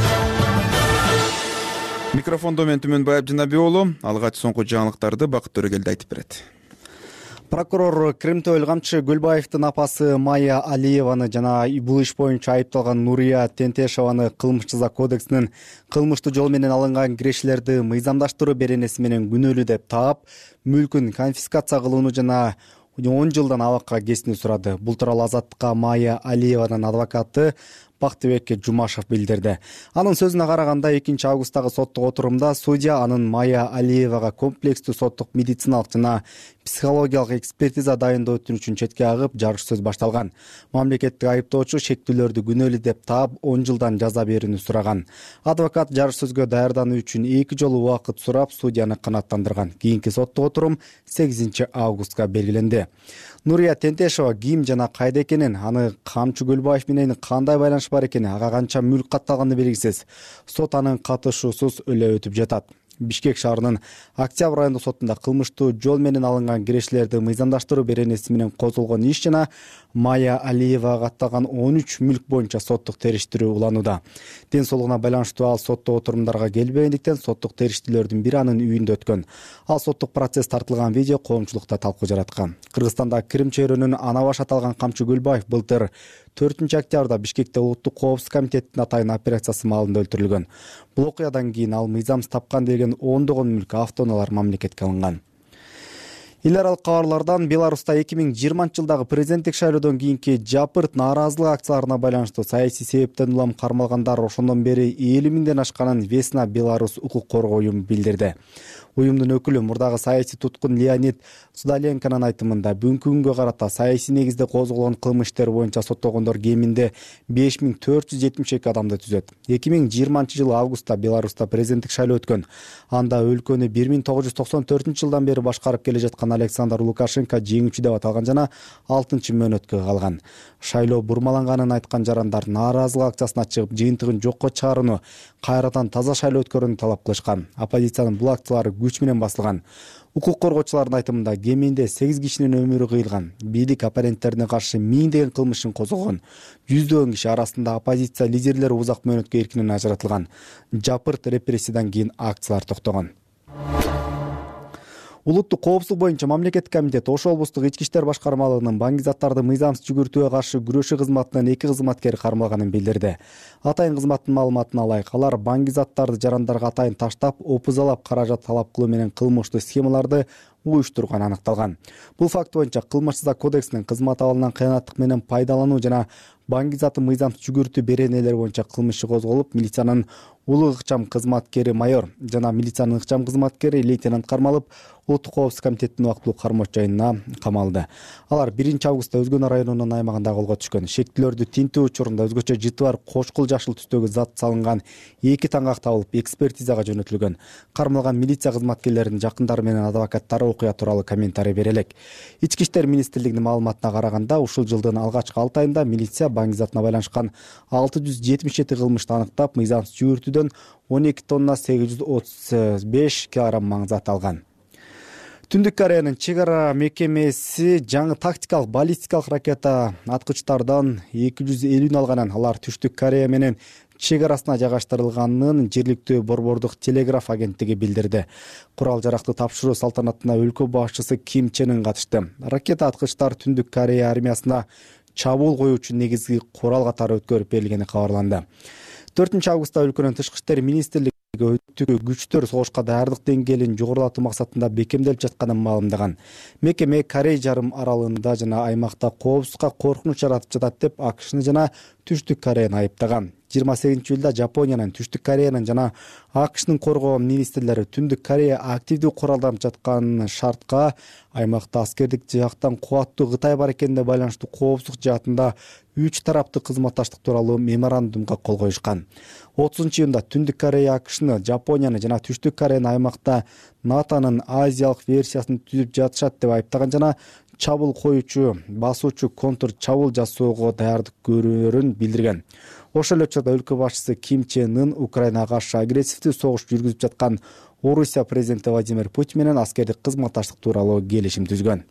Микрофондо мен Түмөнбай Абдинабий уулу. Алгач соңку жаңылыктарды Бакыт Төрөгелди айтып берет. Прокурор Кримтөөл камчы Гүлбаевдин апасы Майя Алиеваны жана бул иш боюнча айыпталган Нурия Тентешованы кылмыш жаза кодексинин кылмыштуу жол менен алынган кирешилерди мыйзамдаштыруу беренеси менен күнөөлүү деп таап, мүлкүн конфискация кылууну жана 10 жылдан абакка кесүүнү сурады. Бул тууралуу Азаттыкка Майя Алиеванын адвокаты Бактыбек Жумашев билдирди. Анын сөзүнө караганда 2 августтагы соттук отурумда судья анын Майя Алиевага комплекстүү соттук медициналык жана психологиялык экспертиза дайындоо өтүнүчүн четке агып, жарыш сөз башталган. Мамлекеттик айыптоочу шектүүлөрдү күнөөлүү деп таап, 10 жылдан жаза берүүнү сураган. Адвокат жарыш сөзгө даярдануу үчүн 2 жолу убакыт сурап, судьяны канааттандырган. Кийинки соттук отурум 8 августка белгиленди. Нурия Тентешова ким жана кайда экенин, аны Камчы Гүлбаев менен кандай байланыш бар экени, ага канча мүлк катталганы белгисиз. Сот анын катышуусуз эле өтүп жатат. Бишкек шаарынын Октябрь райондук сотунда кылмыштуу жол менен алынган кирешилерди мыйзамдаштыруу беренеси менен козголгон иш жана Майя Алиевага катталган 13 мүлк боюнча соттук териштирүү уланууда. Ден соолугуна байланыштуу ал соттук отурумдарга келбегендиктен соттук териштирүүлөрдүн бири анын үйүндө өткөн. Ал соттук процесс тартылган видео коомчулукта талкуу жараткан. Кыргызстанда Крим чөйрөнүн ана баш аталган Камчы Гүлбаев былтыр 4 октябрда Бишкекте Улуттук коопсуздук комитетинин атайын операциясы маалында өлтүрүлгөн. Бул окуядан кийин ал мыйзамсыз тапкан деген ондогон мүлк автоунаалар мамлекетке алынган. Эл аралык кабарлардан Беларуста 2020 жылдагы президенттик шайлоодон кийинки жапырт нааразылык акцияларына байланыштуу саясий себептен улам кармалгандар ошондон бери 50 миңден ашканын Весна Беларусь укук коргоо уюму билдирди. Уюмдун өкүлү мурдагы саясий туткун Леонид Судаленконун айтымында бүгүнкү күнгө карата саясий негизде козголгон кылмыш иштери боюнча соттолгондор кеминде 5472 адамды түзөт. 2020 жылы августта Беларуста президенттик шайлоо өткөн. Анда өлкөнү 1994 жылдан бери башкарып келе жаткан Александр Лукашенко жеңүүчү деп аталган жана 6 мөөнөткө калган. Шайлоо бурмаланганын айткан жарандар нааразылык акциясына чыгып, жыйынтыгын жокко чыгарууну, кайрадан таза шайлоо өткөрүүнү талап кылышкан. Оппозициянын бул акциялары күч менен басылган. Укук коргоочулардын айтымында кеминде 8 кишинин өмүрү кыйылган. Бийлик оппоненттерине каршы миңдеген кылмышын козгогон. Жүздөгөн киши арасында оппозиция лидерлери узак мөөнөткө эркинен ажыратылган. Жапырт репрессиядан кийин акциялар токтогон. Улуттук коопсуздук боюнча мамлекеттик комитет Ош облустук ички иштер башкармалыгынын баңги заттарды мыйзамсыз жүгүртүүгө каршы күрөшүү кызматынан 2 кызматкери кармалганын билдирди. Атайын кызматтын маалыматына ылайык, алар баңги заттарды жарандарга атайын таштап, опузалап каражат талап кылуу менен кылмыштуу схемаларды уюштурган аныкталган. Бул факт боюнча кылмыш жаза кодексинин кызмат абалынан кыянаттык менен пайдалануу жана баңги заты мыйзамсыз жүгүртүү беренелери боюнча кылмыш иши козголуп, милициянын улуу ыкчам кызматкери майор жана милициянын ыкчам кызматкери лейтенант кармалып, Улуттук коопсуздук комитетинин убактылуу кармоочу жайына камалды. Алар 1 августта Өзгөн районунун аймагында колго түшкөн. Шектүүлөрдү тинтүү учурунда өзгөчө жыты бар кошкул жашыл түстөгү зат салынган 2 таңак табылып, экспертизага жөнөтүлгөн. Кармалган милиция кызматкерлеринин жакындары менен адвокаттары окуя тууралуу комментарий берелек. Ички иштер министрлигинин маалыматына караганда, ушул жылдын алгачкы 6 айында милиция баңги затына байланышкан 677 кылмышты аныктап, мыйзамсыз жүгүртүүдөн 12 тонна 835 килограмм маң зат алган. Түндүк Кореянын чек ара мекемеси жаңы тактикалык баллистикалык ракета аткычтардан 250 алганын, алар Түштүк Корея менен чек арасына жайгаштырылганын жергиликтүү борбордук телеграф агенттиги билдирди. Курал жаракты тапшыруу салтанатына өлкө башчысы Ким Чен Ын катышты. Ракета аткычтар Түндүк Корея армиясына чабуул коюучу негизги курал катары өткөрүп берилгени кабарланды. 4 августта өлкөнүн тышкы иштер министрлиги өтүккө күчтөр согушка даярдык деңгээлин жогорулатуу максатында бекемделип жатканын маалымдаган. Мекеме Корей жарым аралында жана аймакта коопсуздукка коркунуч жаратып жатат деп АКШны жана Түштүк Кореяны айыптаган. 28-июлда Жапониянын, Түштүк Кореянын жана АКШнын коргоо министрлери Түндүк Корея активдүү куралданып жаткан шартка аймакта аскердик жактан кубаттуу Кытай бар экенине байланыштуу коопсуздук жаатында 3 тараптуу кызматташтык тууралуу меморандумга кол коюшкан. 30-июнда Түндүк Корея АКШны, Жапонияны жана Түштүк Кореяны аймакта НАТОнун азиялык версиясын түзүп жатышат деп айыптаган жана чабуул коюучу, басуучу контр чабуул жасоого даярдык көрүүрүн билдирген. Ошол эле учурда өлкө башчысы Ким Чен Ын Украинага каршы агрессивдүү согуш жүргүзүп жаткан Орусия президенти Владимир Путин менен аскердик кызматташтык тууралуу келишим түзгөн.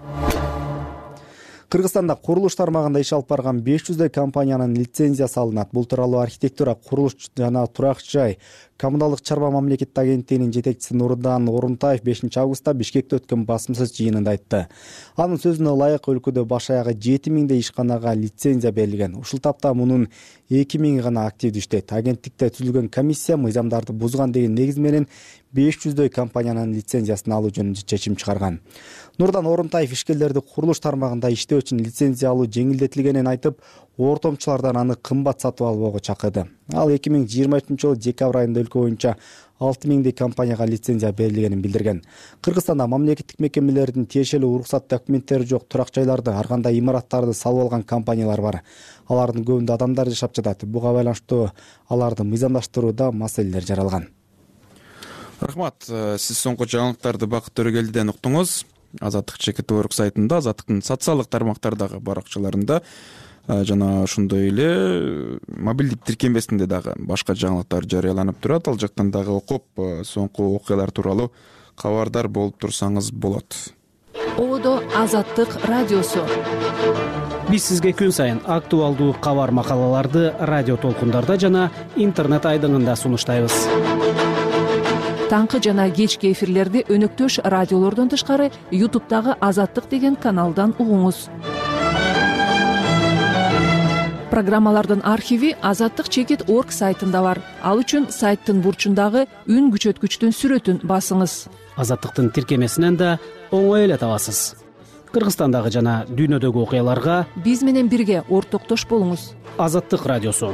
Кыргызстанда курулуш тармагында иш алып барган 500 компаниянын лицензиясы алынат. Бул тууралуу архитектура, курулуш жана турак жай коммуналдык чарба мамлекеттик агенттигинин жетекчиси Нурдан Орунтаев 5 августта Бишкекте өткөн басымсыз жыйынында айтты. Анын сөзүнө ылайык өлкөдө баш аягы 7000 ишканага лицензия берилген. Ушул тапта мунун 2000 гана активдүү иштейт. Агенттикте түзүлгөн комиссия мыйзамдарды бузган деген негиз менен 500 компаниянын лицензиясын алуу жөнүндө чечим чыгарган. Нурдан Орунтаев ишкерлерди курулуш тармагында иштөө үчүн лицензия алуу жеңилдетилгенин айтып, ортомчулардан аны кымбат сатып албоого чакырды. Ал 2023-жылы декабрь айында өлкө боюнча 6000 компанияга лицензия берилгенин билдирген. Кыргызстанда мамлекеттик мекемелердин тиешелүү уруксат документтери жок турак жайларды, ар кандай имараттарды салып алган компаниялар бар. Алардын көбүндө адамдар жашап жатат. Буга байланыштуу аларды мыйзамдаштырууда маселелер жаралган. Рахмат. Сиз соңку жаңылыктарды Бакыт Төрөгелдиден уктуңуз. Азаттык ЧКТ.орг сайтында, Азаттыктын социалдык тармактардагы баракчаларында жана ошондой эле мобилдик тиркемесинде дагы башка жаңылыктар жарыяланып турат. Ал жактан дагы окуп, соңку окуялар тууралуу кабардар болуп турсаңыз болот. Одо Азаттык радиосу. Биз сизге күн сайын актуалдуу кабар макалаларды радио толкундарда жана интернет айдыңында сунуштайбыз. Таңкы жана кечки эфирлерди өнөктөш радиолордон тышкары YouTube'дагы Азаттык деген каналдан угуңуз. Программалардын архиви Азаттык ЧКТ.орг сайтында бар. Ал үчүн сайттын бурчундагы үн күчөткүчтүн сүрөтүн басыңыз. Азаттыктын тиркемесинен да оңой эле табасыз. Кыргызстандагы жана дүйнөдөгү окуяларга биз менен бирге ортоктош болуңуз. Азаттык радиосу.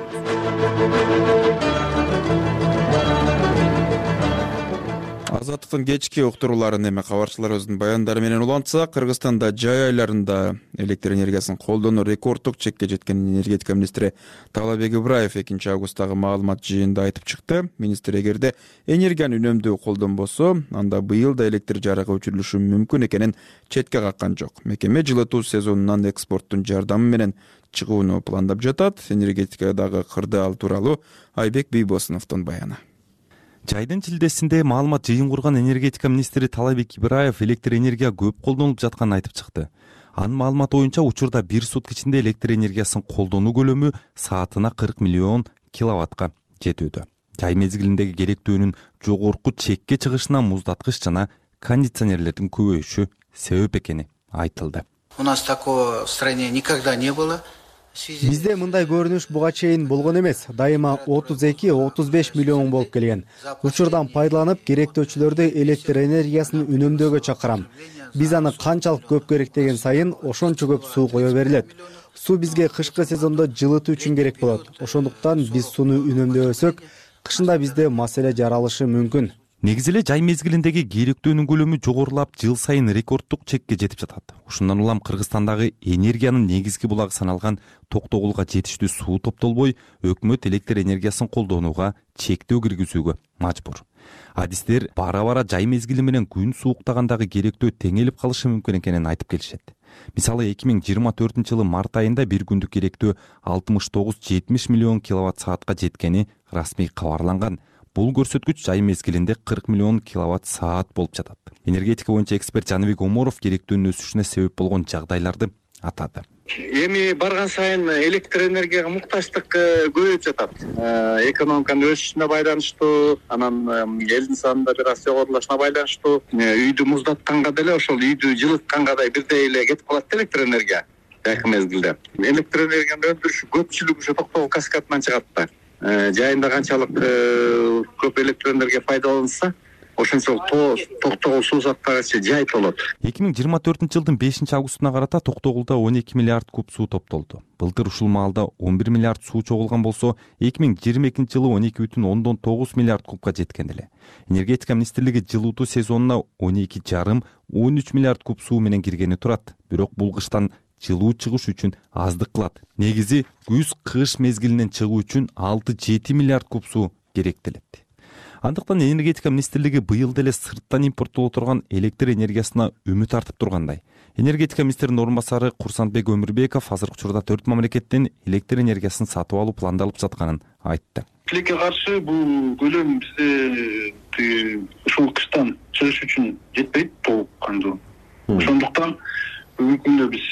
Азаттыктын кечки уктурууларын эми кабарчылар өзүнүн баяндары менен улантса, Кыргызстанда жай айларында электр энергиясын колдонуу рекорддук чекке жеткенин энергетика министри Талабек Ибраев 2 августтагы маалымат жыйынында айтып чыкты. Министр эгерде энергияны үнөмдүү колдонбосо, анда быйыл да электр жарыгы өчүрүлүшү мүмкүн экенин четке каккан жок. Мекеме жылытуу сезонунан экспорттун жардамы менен чыгууну пландап жатат. Энергетикадагы кырдаал тууралуу Айбек Бийбосуновдун баяны. Жайдын шилдесинде маалымат жыйын курган энергетика министри Талабек Ибраев электр энергия көп колдонулуп жатканын айтып чыкты. Анын маалыматы боюнча учурда 1 сутка ичинде электр энергиясын колдонуу көлөмү саатына 40 миллион киловаттка жетүүдө. Жай мезгилиндеги керектөөнүн жогорку чекке чыгышына муздаткыч жана кондиционерлердин көбөйүшү себеп экени айтылды. У нас такого в стране никогда не было. Бизде мындай көрүнүш буга чейин болгон эмес. Дайыма 32-35 миллион болуп келген. Учурдан пайдаланып, керектөөчүлөрдү электр энергиясын үнөмдөөгө чакырам. Биз аны канчалык көп керек деген сайын ошончо көп суу кое берилет. Суу бизге кышкы сезондо жылытуу үчүн керек болот. Ошондуктан биз сууну үнөмдөбөсөк, кышында бизде маселе жаралышы мүмкүн. Негизи эле жай мезгилиндеги керектөөнүн көлөмү жогорулап, жыл сайын рекорддук чекке жетип жатат. Ушундан улам Кыргызстандагы энергиянын негизги булагы саналган Токтогулга жетиштүү суу топтолбой, өкмөт электр энергиясын колдонууга чектөө киргизүүгө мажбур. Адистер бара-бара жай мезгили менен күн сууктагандагы керектөө теңелип калышы мүмкүн экенин айтып келишет. Мисалы 2024-жылы март айында бир күндүк керектөө 69-70 миллион киловатт саатка жеткени расмий кабарланган. бул көрсөткүч жай мезгилинде 40 миллион киловатт саат болуп жатат. Энергетика боюнча эксперт Жаныбек Оморов керектүүнүн өсүшүнө себеп болгон жагдайларды атады. Эми барган сайын электр энергияга муктачтык көбөйүп жатат. Экономиканын өсүшүнө байланыштуу, анан элдин санында бир аз жогорулашына байланыштуу, үйдү муздатканга деле, ошол үйдү жылыткангадай бирдей эле кетип калат электр энергия жакын мезгилде. Электр энергиянын өндүрүшү көпчүлүгү ушу Токтогул каскадынан чыгат да. Жайында канчалык көп электр энергия пайдаланса, ошончолук Токтогул суу сактагычы жай толот. 2024 жылдын 5 августуна карата Токтогулда 12 миллиард куб суу топтолду. Былтыр ушул маалда 11 миллиард суу чогулган болсо, 2022 жылы 12,9 миллиард кубка жеткен эле. Энергетика министрлиги жылытуу сезонуна 12,5-13 миллиард куб суу менен киргени турат. Бирок бул кыштан жылуу чыгыш үчүн аздык кылат. Негизи күз-кыш мезгилинен чыгуу үчүн 6-7 миллиард куб суу керектелет. Андыктан энергетика министрлиги быйыл деле сырттан импорттоло турган электр энергиясына үмүт артып тургандай. Энергетика министринин орун басары Курсантбек Өмүрбеков азыркы учурда 4 мамлекеттен электр энергиясын сатып алуу пландалып жатканын айтты. Тилекке каршы бул көлөм бизде ушул кыштан чыгыш үчүн жетпейт толук кандуу. Ошондуктан бүгүнкү күндө биз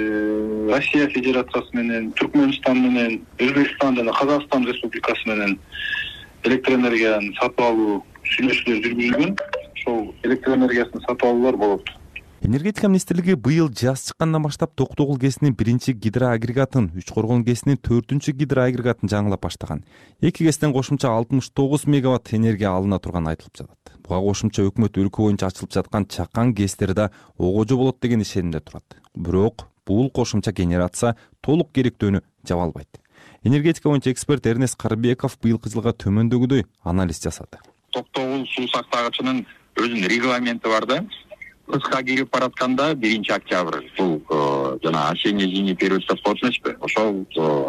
Россия Федерациясы менен, Түркмөнстан менен, Өзбекстан жана Казакстан Республикасы менен электр энергияны сатып алуу сүйлөшүүлөр жүргүзүлгөн. Ошол электр энергиясын сатып алуулар болот. Энергетика министрлиги быйыл жаз чыккандан баштап Токтогул КЭСинин 1-чи гидроагрегатын, Үч Коргон КЭСинин 4-чү гидроагрегатын жаңылап баштаган. Эки КЭСтен кошумча 69 мегаватт энергия алына турганы айтылып жатат. Буга кошумча өкмөт өлкө боюнча ачылып жаткан чакан КЭСтер да огожо болот деген ишенимде турат. Бирок бул кошумча генерация толук керектүүнү жаба албайт. Энергетика боюнча эксперт Эрнест Карбеков быйылкы жылга төмөндөгүдөй анализ жасады. Токтогул суу сактагычынын өзүнүн регламенти бар да. Кышка кирип баратканда 1 октябрь бул жана осенне-зимний период деп коет эмеспи? Ошол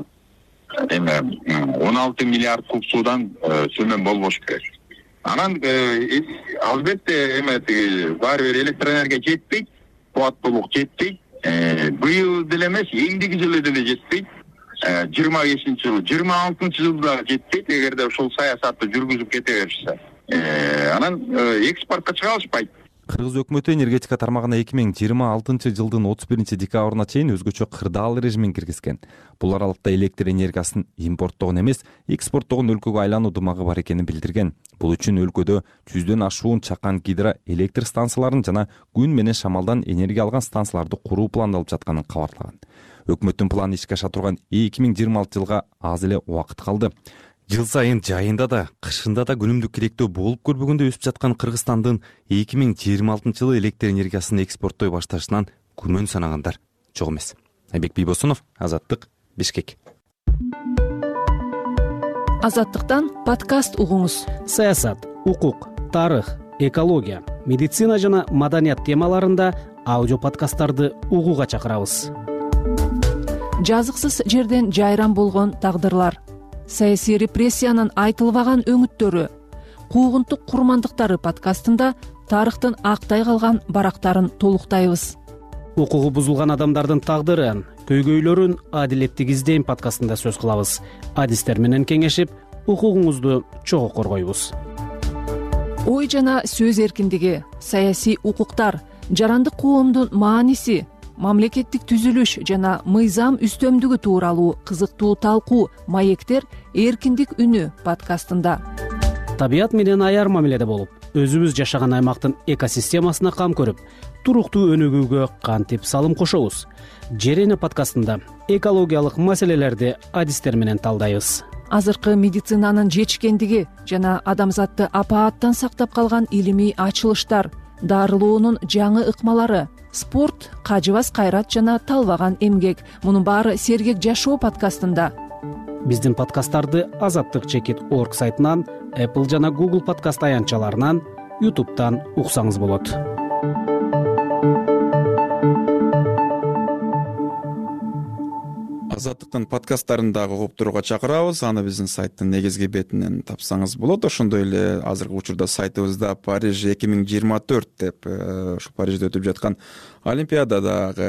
16 миллиард куб суудан төмөн болбош керек. Анан албетте баары бир электр энергия жетпейт, кубаттуулук жетпейт. Быйыл деле эмес, эмдиги жылы деле жетпейт. 25 жыл, 26 жылда жетпейт, эгерде ошол саясатты жүргүзүп кете беришсе. Анан экспортко чыга алышпайт. Кыргыз өкмөтү энергетика тармагына 2026 жылдын 31 декабрына чейин өзгөчө кырдаал режимин киргизген. Бул аралыкта электр энергиясын импорттогон эмес, экспорттогон өлкөгө айлануу дымагы бар экенин билдирген. Бул үчүн өлкөдө 100дөн ашуун чакан гидроэлектр станцияларын жана күн менен шамалдан энергия алган станцияларды куруу пландалып жатканын кабарлаган. Өкмөттүн планы ишке аша турган 2026 жылга аз эле убакыт калды. Жыл сайын жайында да, кышында да күнүмдүк керектөө болуп көрбөгөндө өсүп жаткан Кыргызстандын 2026 жылы электр энергиясын экспорттой башташынан күмөн санагандар жок эмес. Айбек Бийбосунов, Азаттык, Бишкек. Азаттыктан подкаст угуңуз. Саясат, укук, тарых, экология, медицина жана маданият темаларында аудио подкасттарды угууга чакырабыз. Жазыксыз жерден жайран болгон тагдырлар, саясий репрессиянын айтылбаган өңүттөрү, куугунтук курмандыктары подкастында тарыхтын актай калган барактарын толуктайбыз. Укугу бузулган адамдардын тагдырын, көйгөйлөрүн адилеттик издейм подкастында сөз кылабыз. Адистер менен кеңешип, укугуңузду чогуу коргойбуз. Ой жана сөз эркиндиги, саясий укуктар, жарандык коомдун мааниси, мамлекеттик түзүлүш жана мыйзам үстөмдүгү тууралуу кызыктуу талкуу маектер эркиндик үнү подкастында. Табият менен аяр мамиледе болуп, өзүбүз жашаган аймактын экосистемасына кам көрүп, туруктуу өнүгүүгө кантип салым кошобуз. Жерени подкастында экологиялык маселелерди адистер менен талдайбыз. Азыркы медицинанын жетишкендиги жана адамзатты апааттан сактап калган илимий ачылыштар, дарылоонун жаңы ыкмалары, спорт, кажыбас кайрат жана талбаган эмгек. Мунун баары сергек жашоо подкастында. Биздин подкасттарды azattik.org сайтынан, Apple жана Google подкаст аянтчаларынан, YouTube'дан уксаңыз болот. Азаттыктын подкасттарын дагы угуп турууга чакырабыз. Аны биздин сайттын негизги бетинен тапсаңыз болот. Ошондой эле азыркы учурда сайтыбызда Париж 2024 деп ушу Парижде өтүп жаткан Олимпиададагы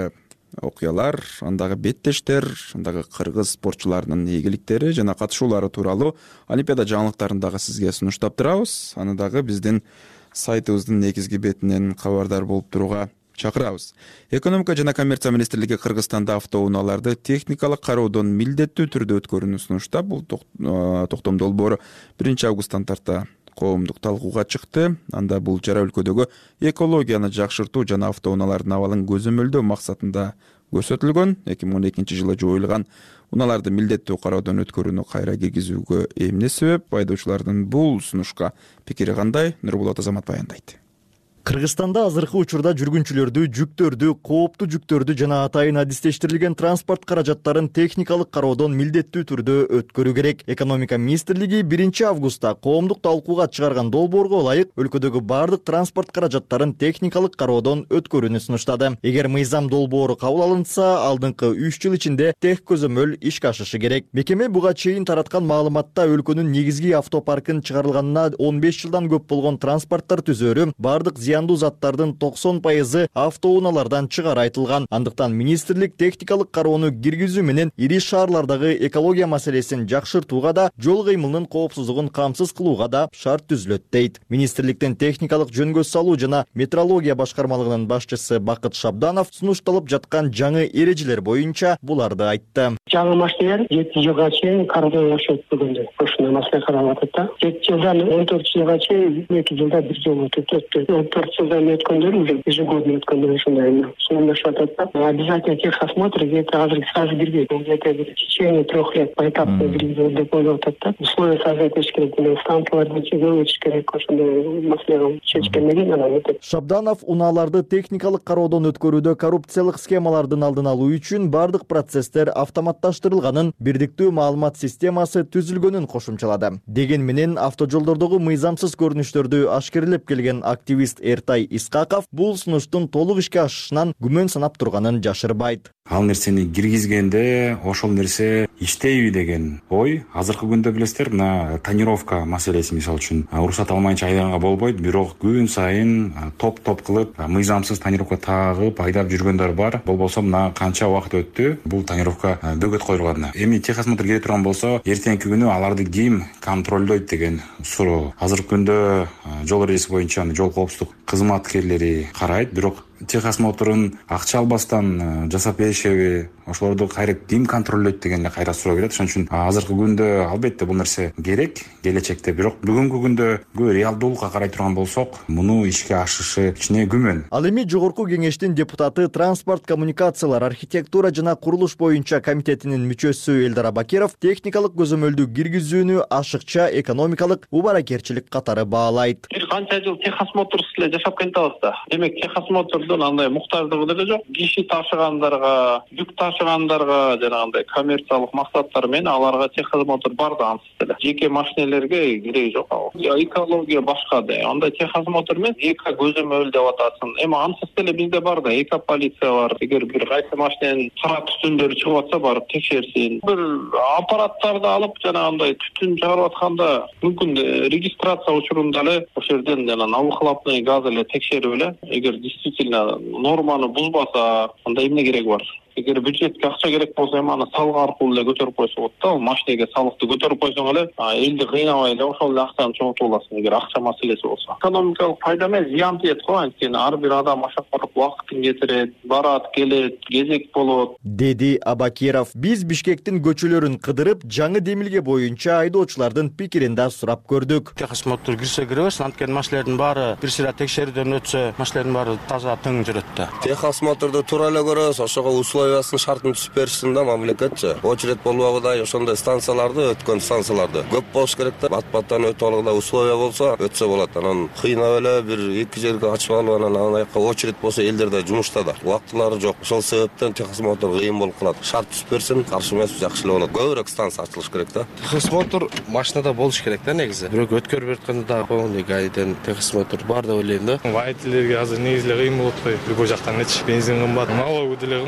окуялар, андагы беттештер, андагы кыргыз спортчуларынын ийгиликтери жана катышуулары тууралуу Олимпиада жаңылыктарын дагы сизге сунуштап турабыз. Аны дагы биздин сайтыбыздын негизги бетинен кабардар болуп турууга чакырабыз. Экономика жана коммерция министрлиги Кыргызстанда автоунааларды техникалык кароодон милдеттүү түрдө өткөрүүнү сунуштап, бул токтом долбоору 1-августтан тарта коомдук талкууга чыкты. Анда бул жара өлкөдөгү экологияны жакшыртуу жана автоунаалардын абалын көзөмөлдөө максатында көрсөтүлгөн. 2012 жылы жоюлган унааларды милдеттүү кароодон өткөрүүнү кайра киргизүүгө эмне себеп? Айдоочулардын бул сунушка пикири кандай? Нурбулат Азамат баяндайт. Кыргызстанда азыркы учурда жүргүнчүлөрдү, жүктөрдү, кооптуу жүктөрдү жана атайын адистештирилген транспорт каражаттарын техникалык кароодон милдеттүү түрдө өткөрүү керек. Экономика министрлиги 1-августта коомдук талкууга чыгарган долбоорго ылайык өлкөдөгү бардык транспорт каражаттарын техникалык кароодон өткөрүүнү сунуштады. Эгер мыйзам долбоору кабыл алынса, алдыңкы 3 жыл ичинде тех көзөмөл ишке ашышы керек. Мекеме буга чейин тараткан маалыматта өлкөнүн негизги автопаркын чыгарылганына 15 жылдан көп болгон транспорттор түзөрү бардык зыяндуу заттардын 90% автоунаалардан чыгары айтылган. Андыктан министрлик техникалык кароону киргизүү менен ири шаарлардагы экология маселесин жакшыртууга да, жол кыймылынын коопсуздугун камсыз кылууга да шарт түзүлөт дейт. Министрликтин техникалык жөнгө салуу жана метрология башкармалыгынын башчысы Бакыт Шабданов сунушталып жаткан жаңы эрежелер боюнча буларды айтты. Жаңы машиналар 7 жылга чейин кароодон өткөрүлдү. Ошондой маселе каралып атат да. 7 жылдан 14 жылга чейин 2 жылда бир жолу өттү. 4 жылдан өткөндөр уже ежегодно өткөндөр ошондой суммашып атат да. Обязательно техосмотр где-то азыр сразу кирбейт. Где-то в течение 3 лет поэтапно киргизүү деп ойлоп атат да. Условия создать керек, станцияларды көбөйтүш керек, ошондой маселени чечкенден анан өтөт. Шабданов унааларды техникалык кароодон өткөрүүдө коррупциялык схемалардын алдын алуу үчүн бардык процесстер автоматташтырылганын, бирдиктүү маалымат системасы түзүлгөнүн кошумчалады. Деген менен автожолдордогу мыйзамсыз көрүнүштөрдү ашкерлеп келген активист Эртай Исқақов бул сунуштун толук ишке ашышынан күмөн санап турганын жашырбайт. Ал нерсени киргизгенде ошол нерсе иштейби деген ой. Азыркы күндө билесиздер, мына тонировка маселеси мисалы үчүн уруксат алмайынча айдаганга болбойт, бирок күн сайын топ кылып мыйзамсыз тонировка тагып айдап жүргөндөр бар. Болбосо мына канча убакыт өттү, бул тонировка бөгөт коюлганына. Эми техосмотр келе турган болсо, эртеңки күнү аларды ким контролдойт деген суроо. Азыркы күндө жол эрежеси боюнча жол коопсуздук кызматкерлери карайт, бирок техосмотрун акча албастан жасап беришеби, ошолорду кайра ким контролдойт деген эле кайра суроо келет. Ошон үчүн азыркы күндө албетте бул нерсе керек келечекте, бирок бүгүнкү күндө реалдуулукка карай турган болсок, муну ишке ашышы кичине күмөн. Ал эми жогорку кеңештин депутаты, транспорт, коммуникациялар, архитектура жана курулуш боюнча комитетинин мүчөсү Элдар Абакиров техникалык көзөмөлдү киргизүүнү ашыкча экономикалык убаракерчилик катары баалайт. Бир канча жыл техосмотрсуз эле жашап келатабыз да. Демек техосмотрдун андай муктаждыгы деле жок. Киши ташыгандарга, жүк ташыгандарга жанагындай коммерциялык максаттар менен аларга техосмотр бар да ансыз эле. Жеке машинелерге кереги жок. Экология башка да. Андай техосмотр менен эко көзөмөл деп атасын. Эми ансыз эле бизде бар да, эко полиция бар. Эгер бир кайсы машиненин кара түтүндөрү чыгып атса, барып текшерсин. Бир аппараттарды алып жанагындай түтүн чыгарып атканда мүмкүн регистрация учурунда эле ошол жерден жана выхлопный газ эле текшерип эле, эгер действительно норманы бузбаса, анда эмне кереги бар? Эгер бюджетке акча керек болсо, эми аны салык аркылуу эле көтөрүп койсо болот да. Машинеге салыкты көтөрүп койсоң эле, элди кыйнабай эле ошол эле акчаны чогултуп аласың, эгер акча маселеси болсо. Экономикалык пайда эмес, зыян тиет го, анткени ар бир адам машакаттык убакытын кетирет, барат, келет, кезек болот, деди Абакиров. Биз Бишкектин көчөлөрүн кыдырып, жаңы демилге боюнча айдоочулардын пикирин да сурап көрдүк. Техосмотр кирсе киребиз, анткени машинелердин баары бир сыйра текшерүүдөн өтсө, машинелердин баары таза тың жүрөт да. Техосмотрду туура эле көрөбүз, ошого условиясын шартын түзүп беришсин да мамлекетчи. Очередь болбогудай ошондой станцияларды, өткөн станцияларды көп болуш керек да. Бат-баттан өтө алгыдай условия болсо, өтсө болот. Анан кыйнап эле бир 2 жерге ачып алып, анан аяка очередь болсо элдерде жумушта да. Убактылары жок. Ошол себептен техосмотр кыйын болуп калат. Шарт түзүп берсин, каршы эмес, жакшы эле болот. Көбүрөөк станция ачылыш керек да. Техосмотр машинада болуш керек да негизи. Бирок өткөрүп берткенде да койгондой гайден техосмотр бар деп ойлойм да. Водительдерге азыр негизи эле кыйын болот го. Любой жактан элечи. Бензин кымбат, налоги деле кымбат болуп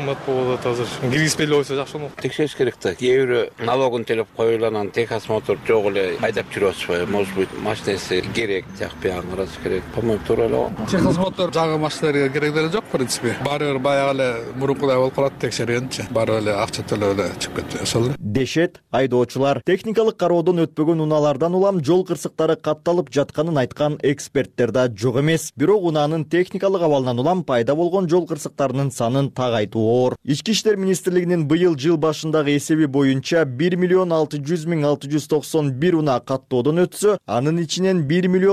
болуп атат азыр. Киргизпей эле койсо жакшы болмок. Текшериш керек да. Кээ бирөө налогун төлөп коюп анан техосмотр жок эле айдап жүрүп атышпайбы? Может быть, машинеси керек, жак бягын караш керек. По-моему, туура эле. Техосмотр жаңы машиналарга керек деле жок, в принципе. Баары бир баягы эле мурункудай болуп калат текшергенчи. Баары эле акча төлөп эле чыгып кетти. Ошол дешет айдоочулар. Техникалык кароодон өтпөгөн унаалардан улам жол кырсыктары катталып жатканын айткан эксперттер да жок эмес. Бирок унаанын техникалык абалынан улам пайда болгон жол кырсыктарынын санын так айтуу оор. Ички иштер министрлигинин быйыл жыл башындагы эсеби боюнча 1.600.691 унаа каттоодон өтсө, анын ичинен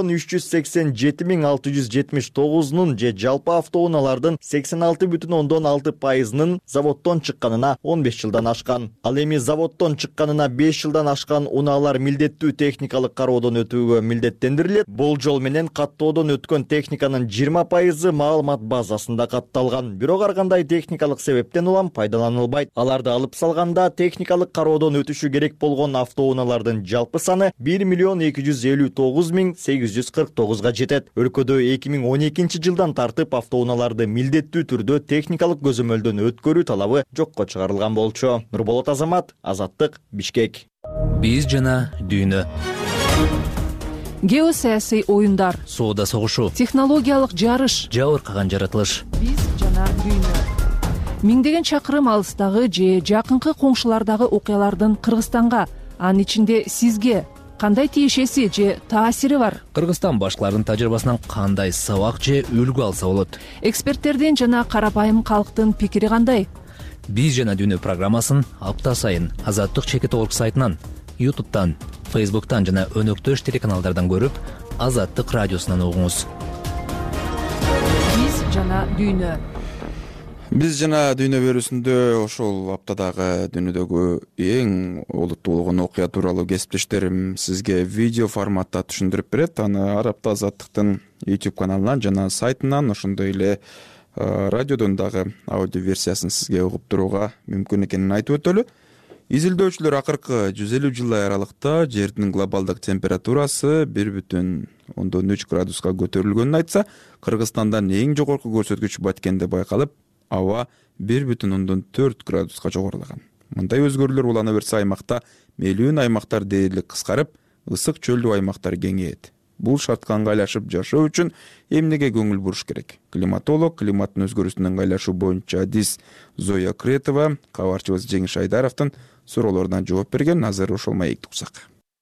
1.387.679 же жалпы автоунаалардын 86,6%-нын заводдон чыкканына 15 жылдан ашкан. Ал эми заводдон чыкканына 5 жылдан ашкан унаалар милдеттүү техникалык кароодон өтүүгө милдеттендирилет. Болжол менен каттоодон өткөн техниканын 20% маалымат базасында катталган. Бирок ар кандай техникалык себептен улам пайдаланылбайт. Аларды алып салганда техникалык кароодон өтүшү керек болгон автоунаалардын жалпы саны 1.259.849 жетет. Өлкөдө 2012 жылдан тартып автоунааларды милдеттүү түрдө техникалык көзөмөлдөн өткөрүү талабы жокко чыгарылган болчу. Нурболот Азамат, Азаттык, Бишкек. Биз жана дүйнө. Геосаясий оюндар, соода согушу, технологиялык жарыш, жабыркаган жаратылыш. Биз жана дүйнө. Миңдеген чакырым алыстагы же жакынкы коңшулардагы окуялардын Кыргызстанга, анын ичинде сизге кандай тиешеси же таасири бар? Кыргызстан башкаларынын тажрыйбасынан кандай сабак же үлгү алса болот? Эксперттердин жана карапайым калктын пикири кандай? Биз жана дүйнө программасын апта сайын Азаттык ЧК.org сайтынан, YouTube'тан, Facebook'тан жана өнөктөш телеканалдардан көрүп, Азаттык радиосунан угуңуз. Биз жана дүйнө. Биз жана дүйнө берүүсүндө ошол аптадагы дүйнөдөгү эң олуттуу болгон окуя тууралуу кесиптештерим сизге видео форматта түшүндүрүп берет. Аны ар апта Азаттыктын YouTube каналынан жана сайтынан, ошондой эле радиодон дагы аудио версиясын сизге угуп турууга мүмкүн экенин айтып өтөлү. Изилдөөчүлөр акыркы 150 жыл аралыкта жердин глобалдык температурасы 1,3 градуска көтөрүлгөнүн айтса, Кыргызстандан эң жогорку көрсөткүч Баткенде байкалып, аба 1,4 градуска жогорулаган. Мындай өзгөрүүлөр улана берсе, аймакта миллион аймактар дээрлик кыскарып, ысык чөлдүү аймактар кеңейет. Бул шартка ыңгайлашып жашоо үчүн эмнеге көңүл буруш керек? Климатолог, климаттын өзгөрүүсүнө ыңгайлашуу боюнча адис Зоя Кретова кабарчыбыз Жеңиш Айдаровдун суроолоруна жооп берген. Азыр ошол маекти уксак.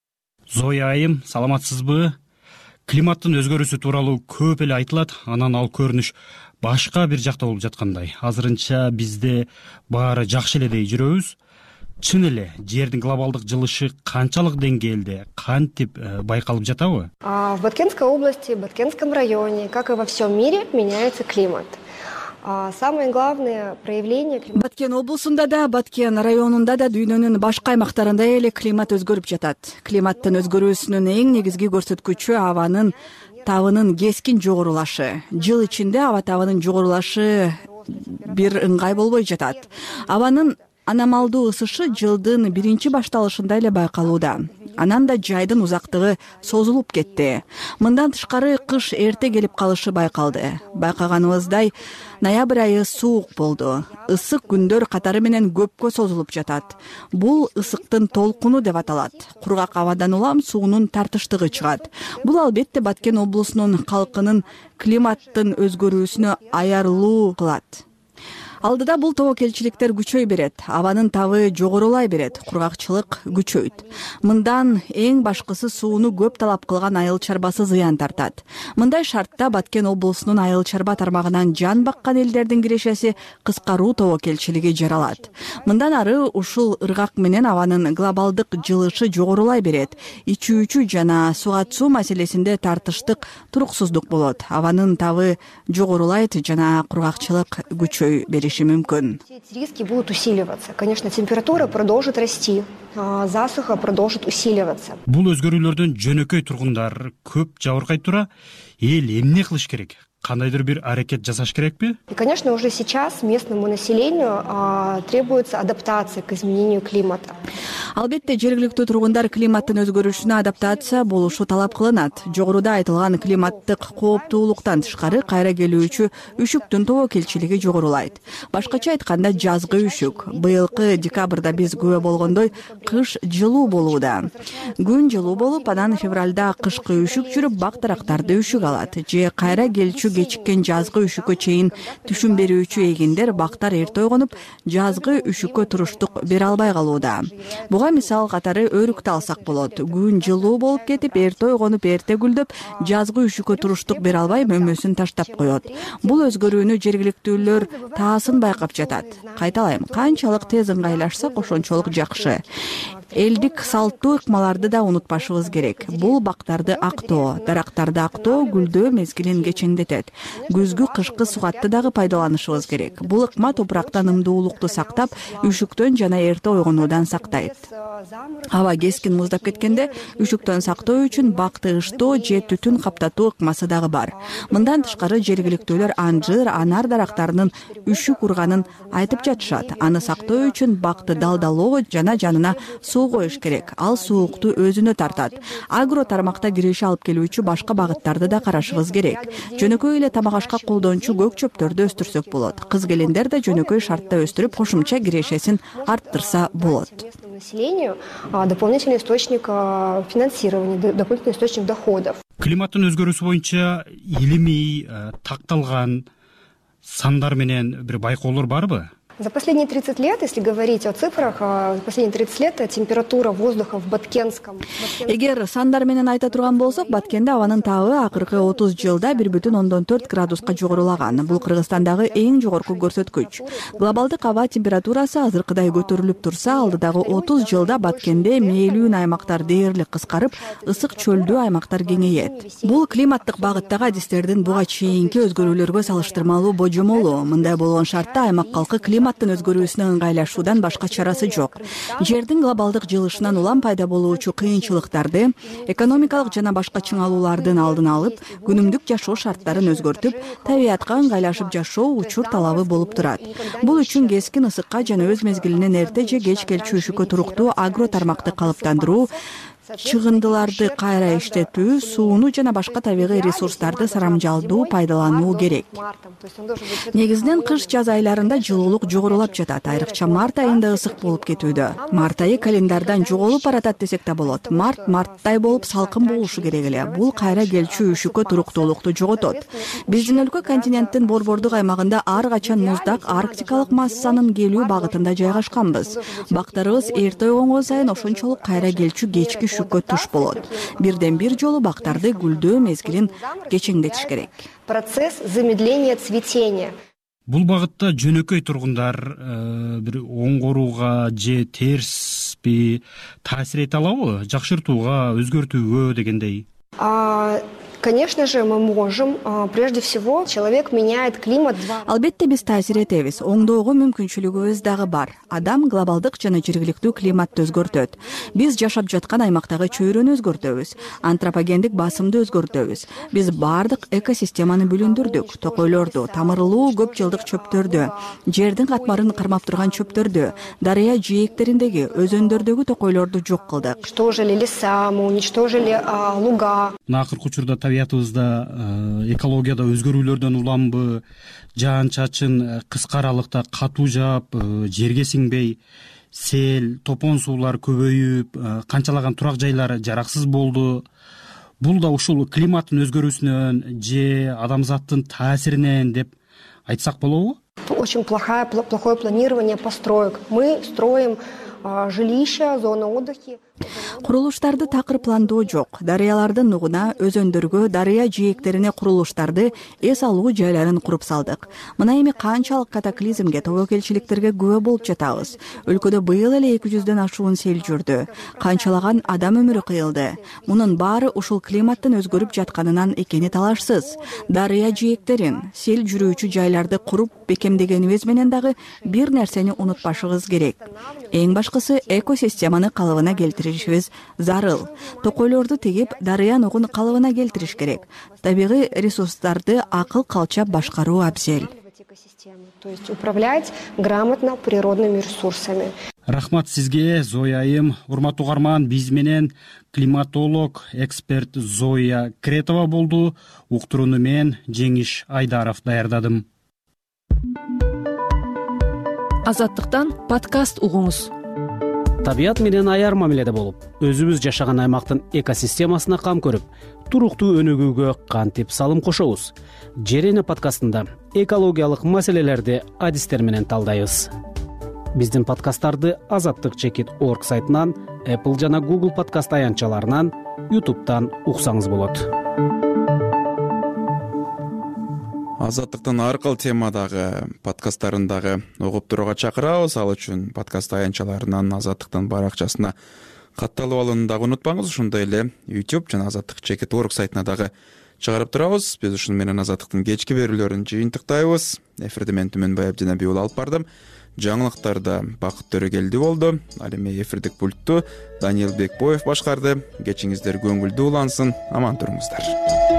Зоя айым, саламатсызбы? Климаттын өзгөрүүсү тууралуу көп эле айтылат, анан ал көрүнүш башка бир жакта болуп жаткандай. Азырынча бизде баары жакшы эле дей жүрөбүз. Чын эле жердин глобалдык жылышы канчалык деңгээлде, кантип байкалып жатабы? В Баткенской области, в Баткенском районе, как и во всем мире, меняется климат. Самое главное проявление климата. Баткен облусунда да, Баткен районунда да дүйнөнүн башка аймактарында эле климат өзгөрүп жатат. Климаттын өзгөрүүсүнүн эң негизги көрсөткүчү абанын табынын кескин жогорулашы. Жыл ичинде аба табынын жогорулашы бир ыңгай болбой жатат. Абанын аномалдуу ысышы жылдын биринчи башталышында эле байкалууда. Анан да жайдын узактыгы созулуп кетти. Мындан тышкары кыш эрте келип калышы байкалды. Байкаганыбыздай, ноябрь айы суук болду. Ысык күндөр катары менен көпкө созулуп жатат. Бул ысыктын толкуну деп аталат. Кургак абадан улам суунун тартыштыгы чыгат. Бул албетте Баткен облусунун калкынын климаттын өзгөрүүсүнө аярлуу кылат. Алдыда бул тобокелчиликтер күчөй берет, абанын табы жогорулай берет, кургакчылык күчөйт. Мындан эң башкысы сууну көп талап кылган айыл чарбасы зыян тартат. Мындай шартта Баткен облусунун айыл чарба тармагынан жан баккан элдердин кирешеси кыскаруу тобокелчилиги жаралат. Мындан ары ушул ыргак менен абанын глобалдык жылышы жогорулай берет. Ичүүчү жана сугат суу маселесинде тартыштык, туруксуздук болот. Абанын табы жогорулайт жана кургакчылык күчөй берет. Мүмкүн. Эти риски будут усиливаться. Конечно, температура продолжит расти, засуха продолжит усиливаться. Бул өзгөрүүлөрдөн жөнөкөй тургундар көп жабыркай тура, эл эмне кылыш керек? кандайдыр бир аракет жасаш керекпи? И, конечно, уже сейчас местному населению требуется адаптация к изменению климата. Албетте жергиликтүү тургундар климаттын өзгөрүшүнө адаптация болушу талап кылынат. Жогоруда айтылган климаттык кооптуулуктан тышкары кайра келүүчү үшүктүн тобокелчилиги жогорулайт. Башкача айтканда жазгы үшүк. Быйылкы декабрда биз күбө болгондой кыш жылуу болууда. Күн жылуу болуп, анан февралда кышкы үшүк жүрүп, бак дарактарды үшүк алат. Же кайра келчү кечиккен жазгы үшүккө чейин түшүм берүүчү эгиндер бактар эрте ойгонуп, жазгы үшүккө туруштук бере албай калууда. Буга мисал катары өрүктү алсак болот. Күн жылуу болуп кетип, эрте ойгонуп, эрте гүлдөп, жазгы үшүккө туруштук бере албай мөмөсүн таштап коет. Бул өзгөрүүнү жергиликтүүлөр таасын байкап жатат. Кайталайм, канчалык тез ыңгайлашсак ошончолук жакшы. Элдик салттуу ыкмаларды да унутпашыбыз керек. Бул бактарды актоо, дарактарды актоо гүлдөө мезгилин кечеңдетет. Күзгү кышкы сугатты дагы пайдаланышыбыз керек. Бул ыкма топурактан ымдуулукту сактап, үшүктөн жана эрте ойгонуудан сактайт. Аба кескин муздап кеткенде үшүктөн сактоо үчүн бакты ыштоо же түтүн каптатуу ыкмасы дагы бар. Мындан тышкары жергиликтүүлөр анжыр, анар дарактарынын үшүк урганын айтып жатышат. Аны сактоо үчүн бакты далдалоо жана жанына суу коюш керек. Ал суукту өзүнө тартат. Агро тармакта киреше алып келүүчү башка багыттарды да карашыбыз керек. Жөнөкөй эле тамак ашка колдончу көк чөптөрдү өстүрсөк болот. Кыз келиндер да жөнөкөй шартта өстүрүп, кошумча кирешесин арттырса болот. Населению дополнительный источник финансирования, дополнительный источник доходов. Климаттын өзгөрүүсү боюнча илимий такталган сандар менен бир байкоолор барбы? За последние 30 лет, если говорить о цифрах, за последние 30 лет температура воздуха в Баткенском... Эгер сандар менен айта турган болсок, Баткенде абанын табы акыркы 30 жылда 1,4 градуска жогорулаган. Бул Кыргызстандагы эң жогорку көрсөткүч. Глобалдык аба температурасы азыркыдай көтөрүлүп турса, алдыдагы 30 жылда Баткенде мээлүүн аймактар дээрлик кыскарып, ысык чөлдүү аймактар кеңейет. Бул климаттык багыттагы адистердин буга чейинки өзгөрүүлөргө салыштырмалуу божомолу. Мындай болгон шартта аймак калкы климаттын өзгөрүүсүнө ыңгайлашуудан башка чарасы жок. Жердин глобалдык жылышынан улам пайда болуучу кыйынчылыктарды, экономикалык жана башка чыңалуулардын алдын алып, күнүмдүк жашоо шарттарын өзгөртүп, табиятка ыңгайлашып жашоо учур талабы болуп турат. Бул үчүн кескин ысыкка жана өз мезгилинен эрте же кеч келчү үшүккө туруктуу агро тармакты калыптандыруу, чыгындыларды кайра иштетүү, сууну жана башка табигый ресурстарды сарамжалдуу пайдалануу керек. Негизинен кыш жаз айларында жылуулук жогорулап жатат. Айрыкча март айында ысык болуп кетүүдө. Март айы календардан жоголуп баратат десек да болот. Марттай болуп салкын болушу керек эле. Бул кайра келчү үшүккө туруктуулукту жоготот. Биздин өлкө континенттин борбордук аймагында ар качан муздак арктикалык массанын келүү багытында жайгашканбыз. Бактарыбыз эрте ойгонгон сайын ошончолук кайра келчү кечки үшүккө туш болот. Бирден бир жолу бактарды гүлдөө мезгилин кечеңдетиш керек. Процесс замедления цветения. Бул багытта жөнөкөй тургундар бир оңгорууга же терспи таасир эте алабы? Жакшыртууга, өзгөртүүгө дегендей? Конечно же, мы можем. Прежде всего, человек меняет климат. Албетте биз таасир этебиз. Оңдоого мүмкүнчүлүгүбүз дагы бар. Адам глобалдык жана жергиликтүү климатты өзгөртөт. Биз жашап жаткан аймактагы чөйрөнү өзгөртөбүз. Антропогендик басымды өзгөртөбүз. Биз баардык экосистеманы бүлүндүрдүк. Токойлорду, тамырлуу көп жылдык чөптөрдү, жердин катмарын кармап турган чөптөрдү, дарыя жээктериндеги, өзөндөрдөгү токойлорду жок кылдык. Уничтожили леса, мы уничтожили луга. Акыркы учурда табиятыбызда экологияда өзгөрүүлөрдөн уламбы, жаан-чачын кыска аралыкта катуу жаап, жерге сиңбей, сел, топон суулар көбөйүп, канчалаган турак жайлар жараксыз болду. Бул да ушул климаттын өзгөрүүсүнөн же адамзаттын таасиринен деп айтсак болобу? Очень плохое планирование построек. Мы строим жилища, зоны отдыха. Курулуштарды такыр пландоо жок. Дарыялардын нугуна, өзөндөргө, дарыя жээктерине курулуштарды, эс алуу жайларын куруп салдык. Мына эми канчалык катаклизмге, тобокелчиликтерге күбө болуп жатабыз. Өлкөдө быйыл эле 200дөн ашуун сел жүрдү. Канчалаган адам өмүрү кыйылды. Мунун баары ушул климаттын өзгөрүп жатканынан экени талашсыз. Дарыя жээктерин, сел жүрүүчү жайларды куруп бекемдегенибиз менен дагы бир нерсени унутпашыбыз керек. Эң башкысы экосистеманы калыбына келтирүү беришибиз зарыл. Токойлорду тегип, дарыян огун калыбына келтириш керек. Табигый ресурстарды акыл калчап башкаруу абзел. То есть управлять грамотно природными ресурсами. Рахмат сизге, Зоя айым. Урматтуу угарман, биз менен климатолог, эксперт Зоя Кретова болду. Уктурууну мен Жеңиш Айдаров даярдадым. Азаттыктан подкаст угуңуз. Табият менен аяр мамиледе болуп, өзүбүз жашаган аймактын экосистемасына кам көрүп, туруктуу өнүгүүгө кантип салым кошобуз? Жерене подкастында экологиялык маселелерди адистер менен талдайбыз. Биздин подкасттарды azattik.org сайтынан, Apple жана Google подкаст аянтчаларынан, YouTube'дан уксаңыз болот. Азаттыктын ар кыл темадагы подкасттарындагы угуп турууга чакырабыз. Ал үчүн подкаст аянтчаларынан Азаттыктын баракчасына катталып алууну дагы унутпаңыз. Ошондой эле YouTube жана azattik.org сайтына дагы чыгарып турабыз. Биз ушуну менен Азаттыктын кечки берүүлөрүн жыйынтыктайбыз. Эфирде мен Түмөнбай Абдинабий уулу алып бардым. Жаңылыктарда Бакыт Төрөгелди болду. Ал эми эфирдик пультту Даниил Бекбоев башкарды. Кечиңиздер көңүлдүү улансын. Аман туруңуздар.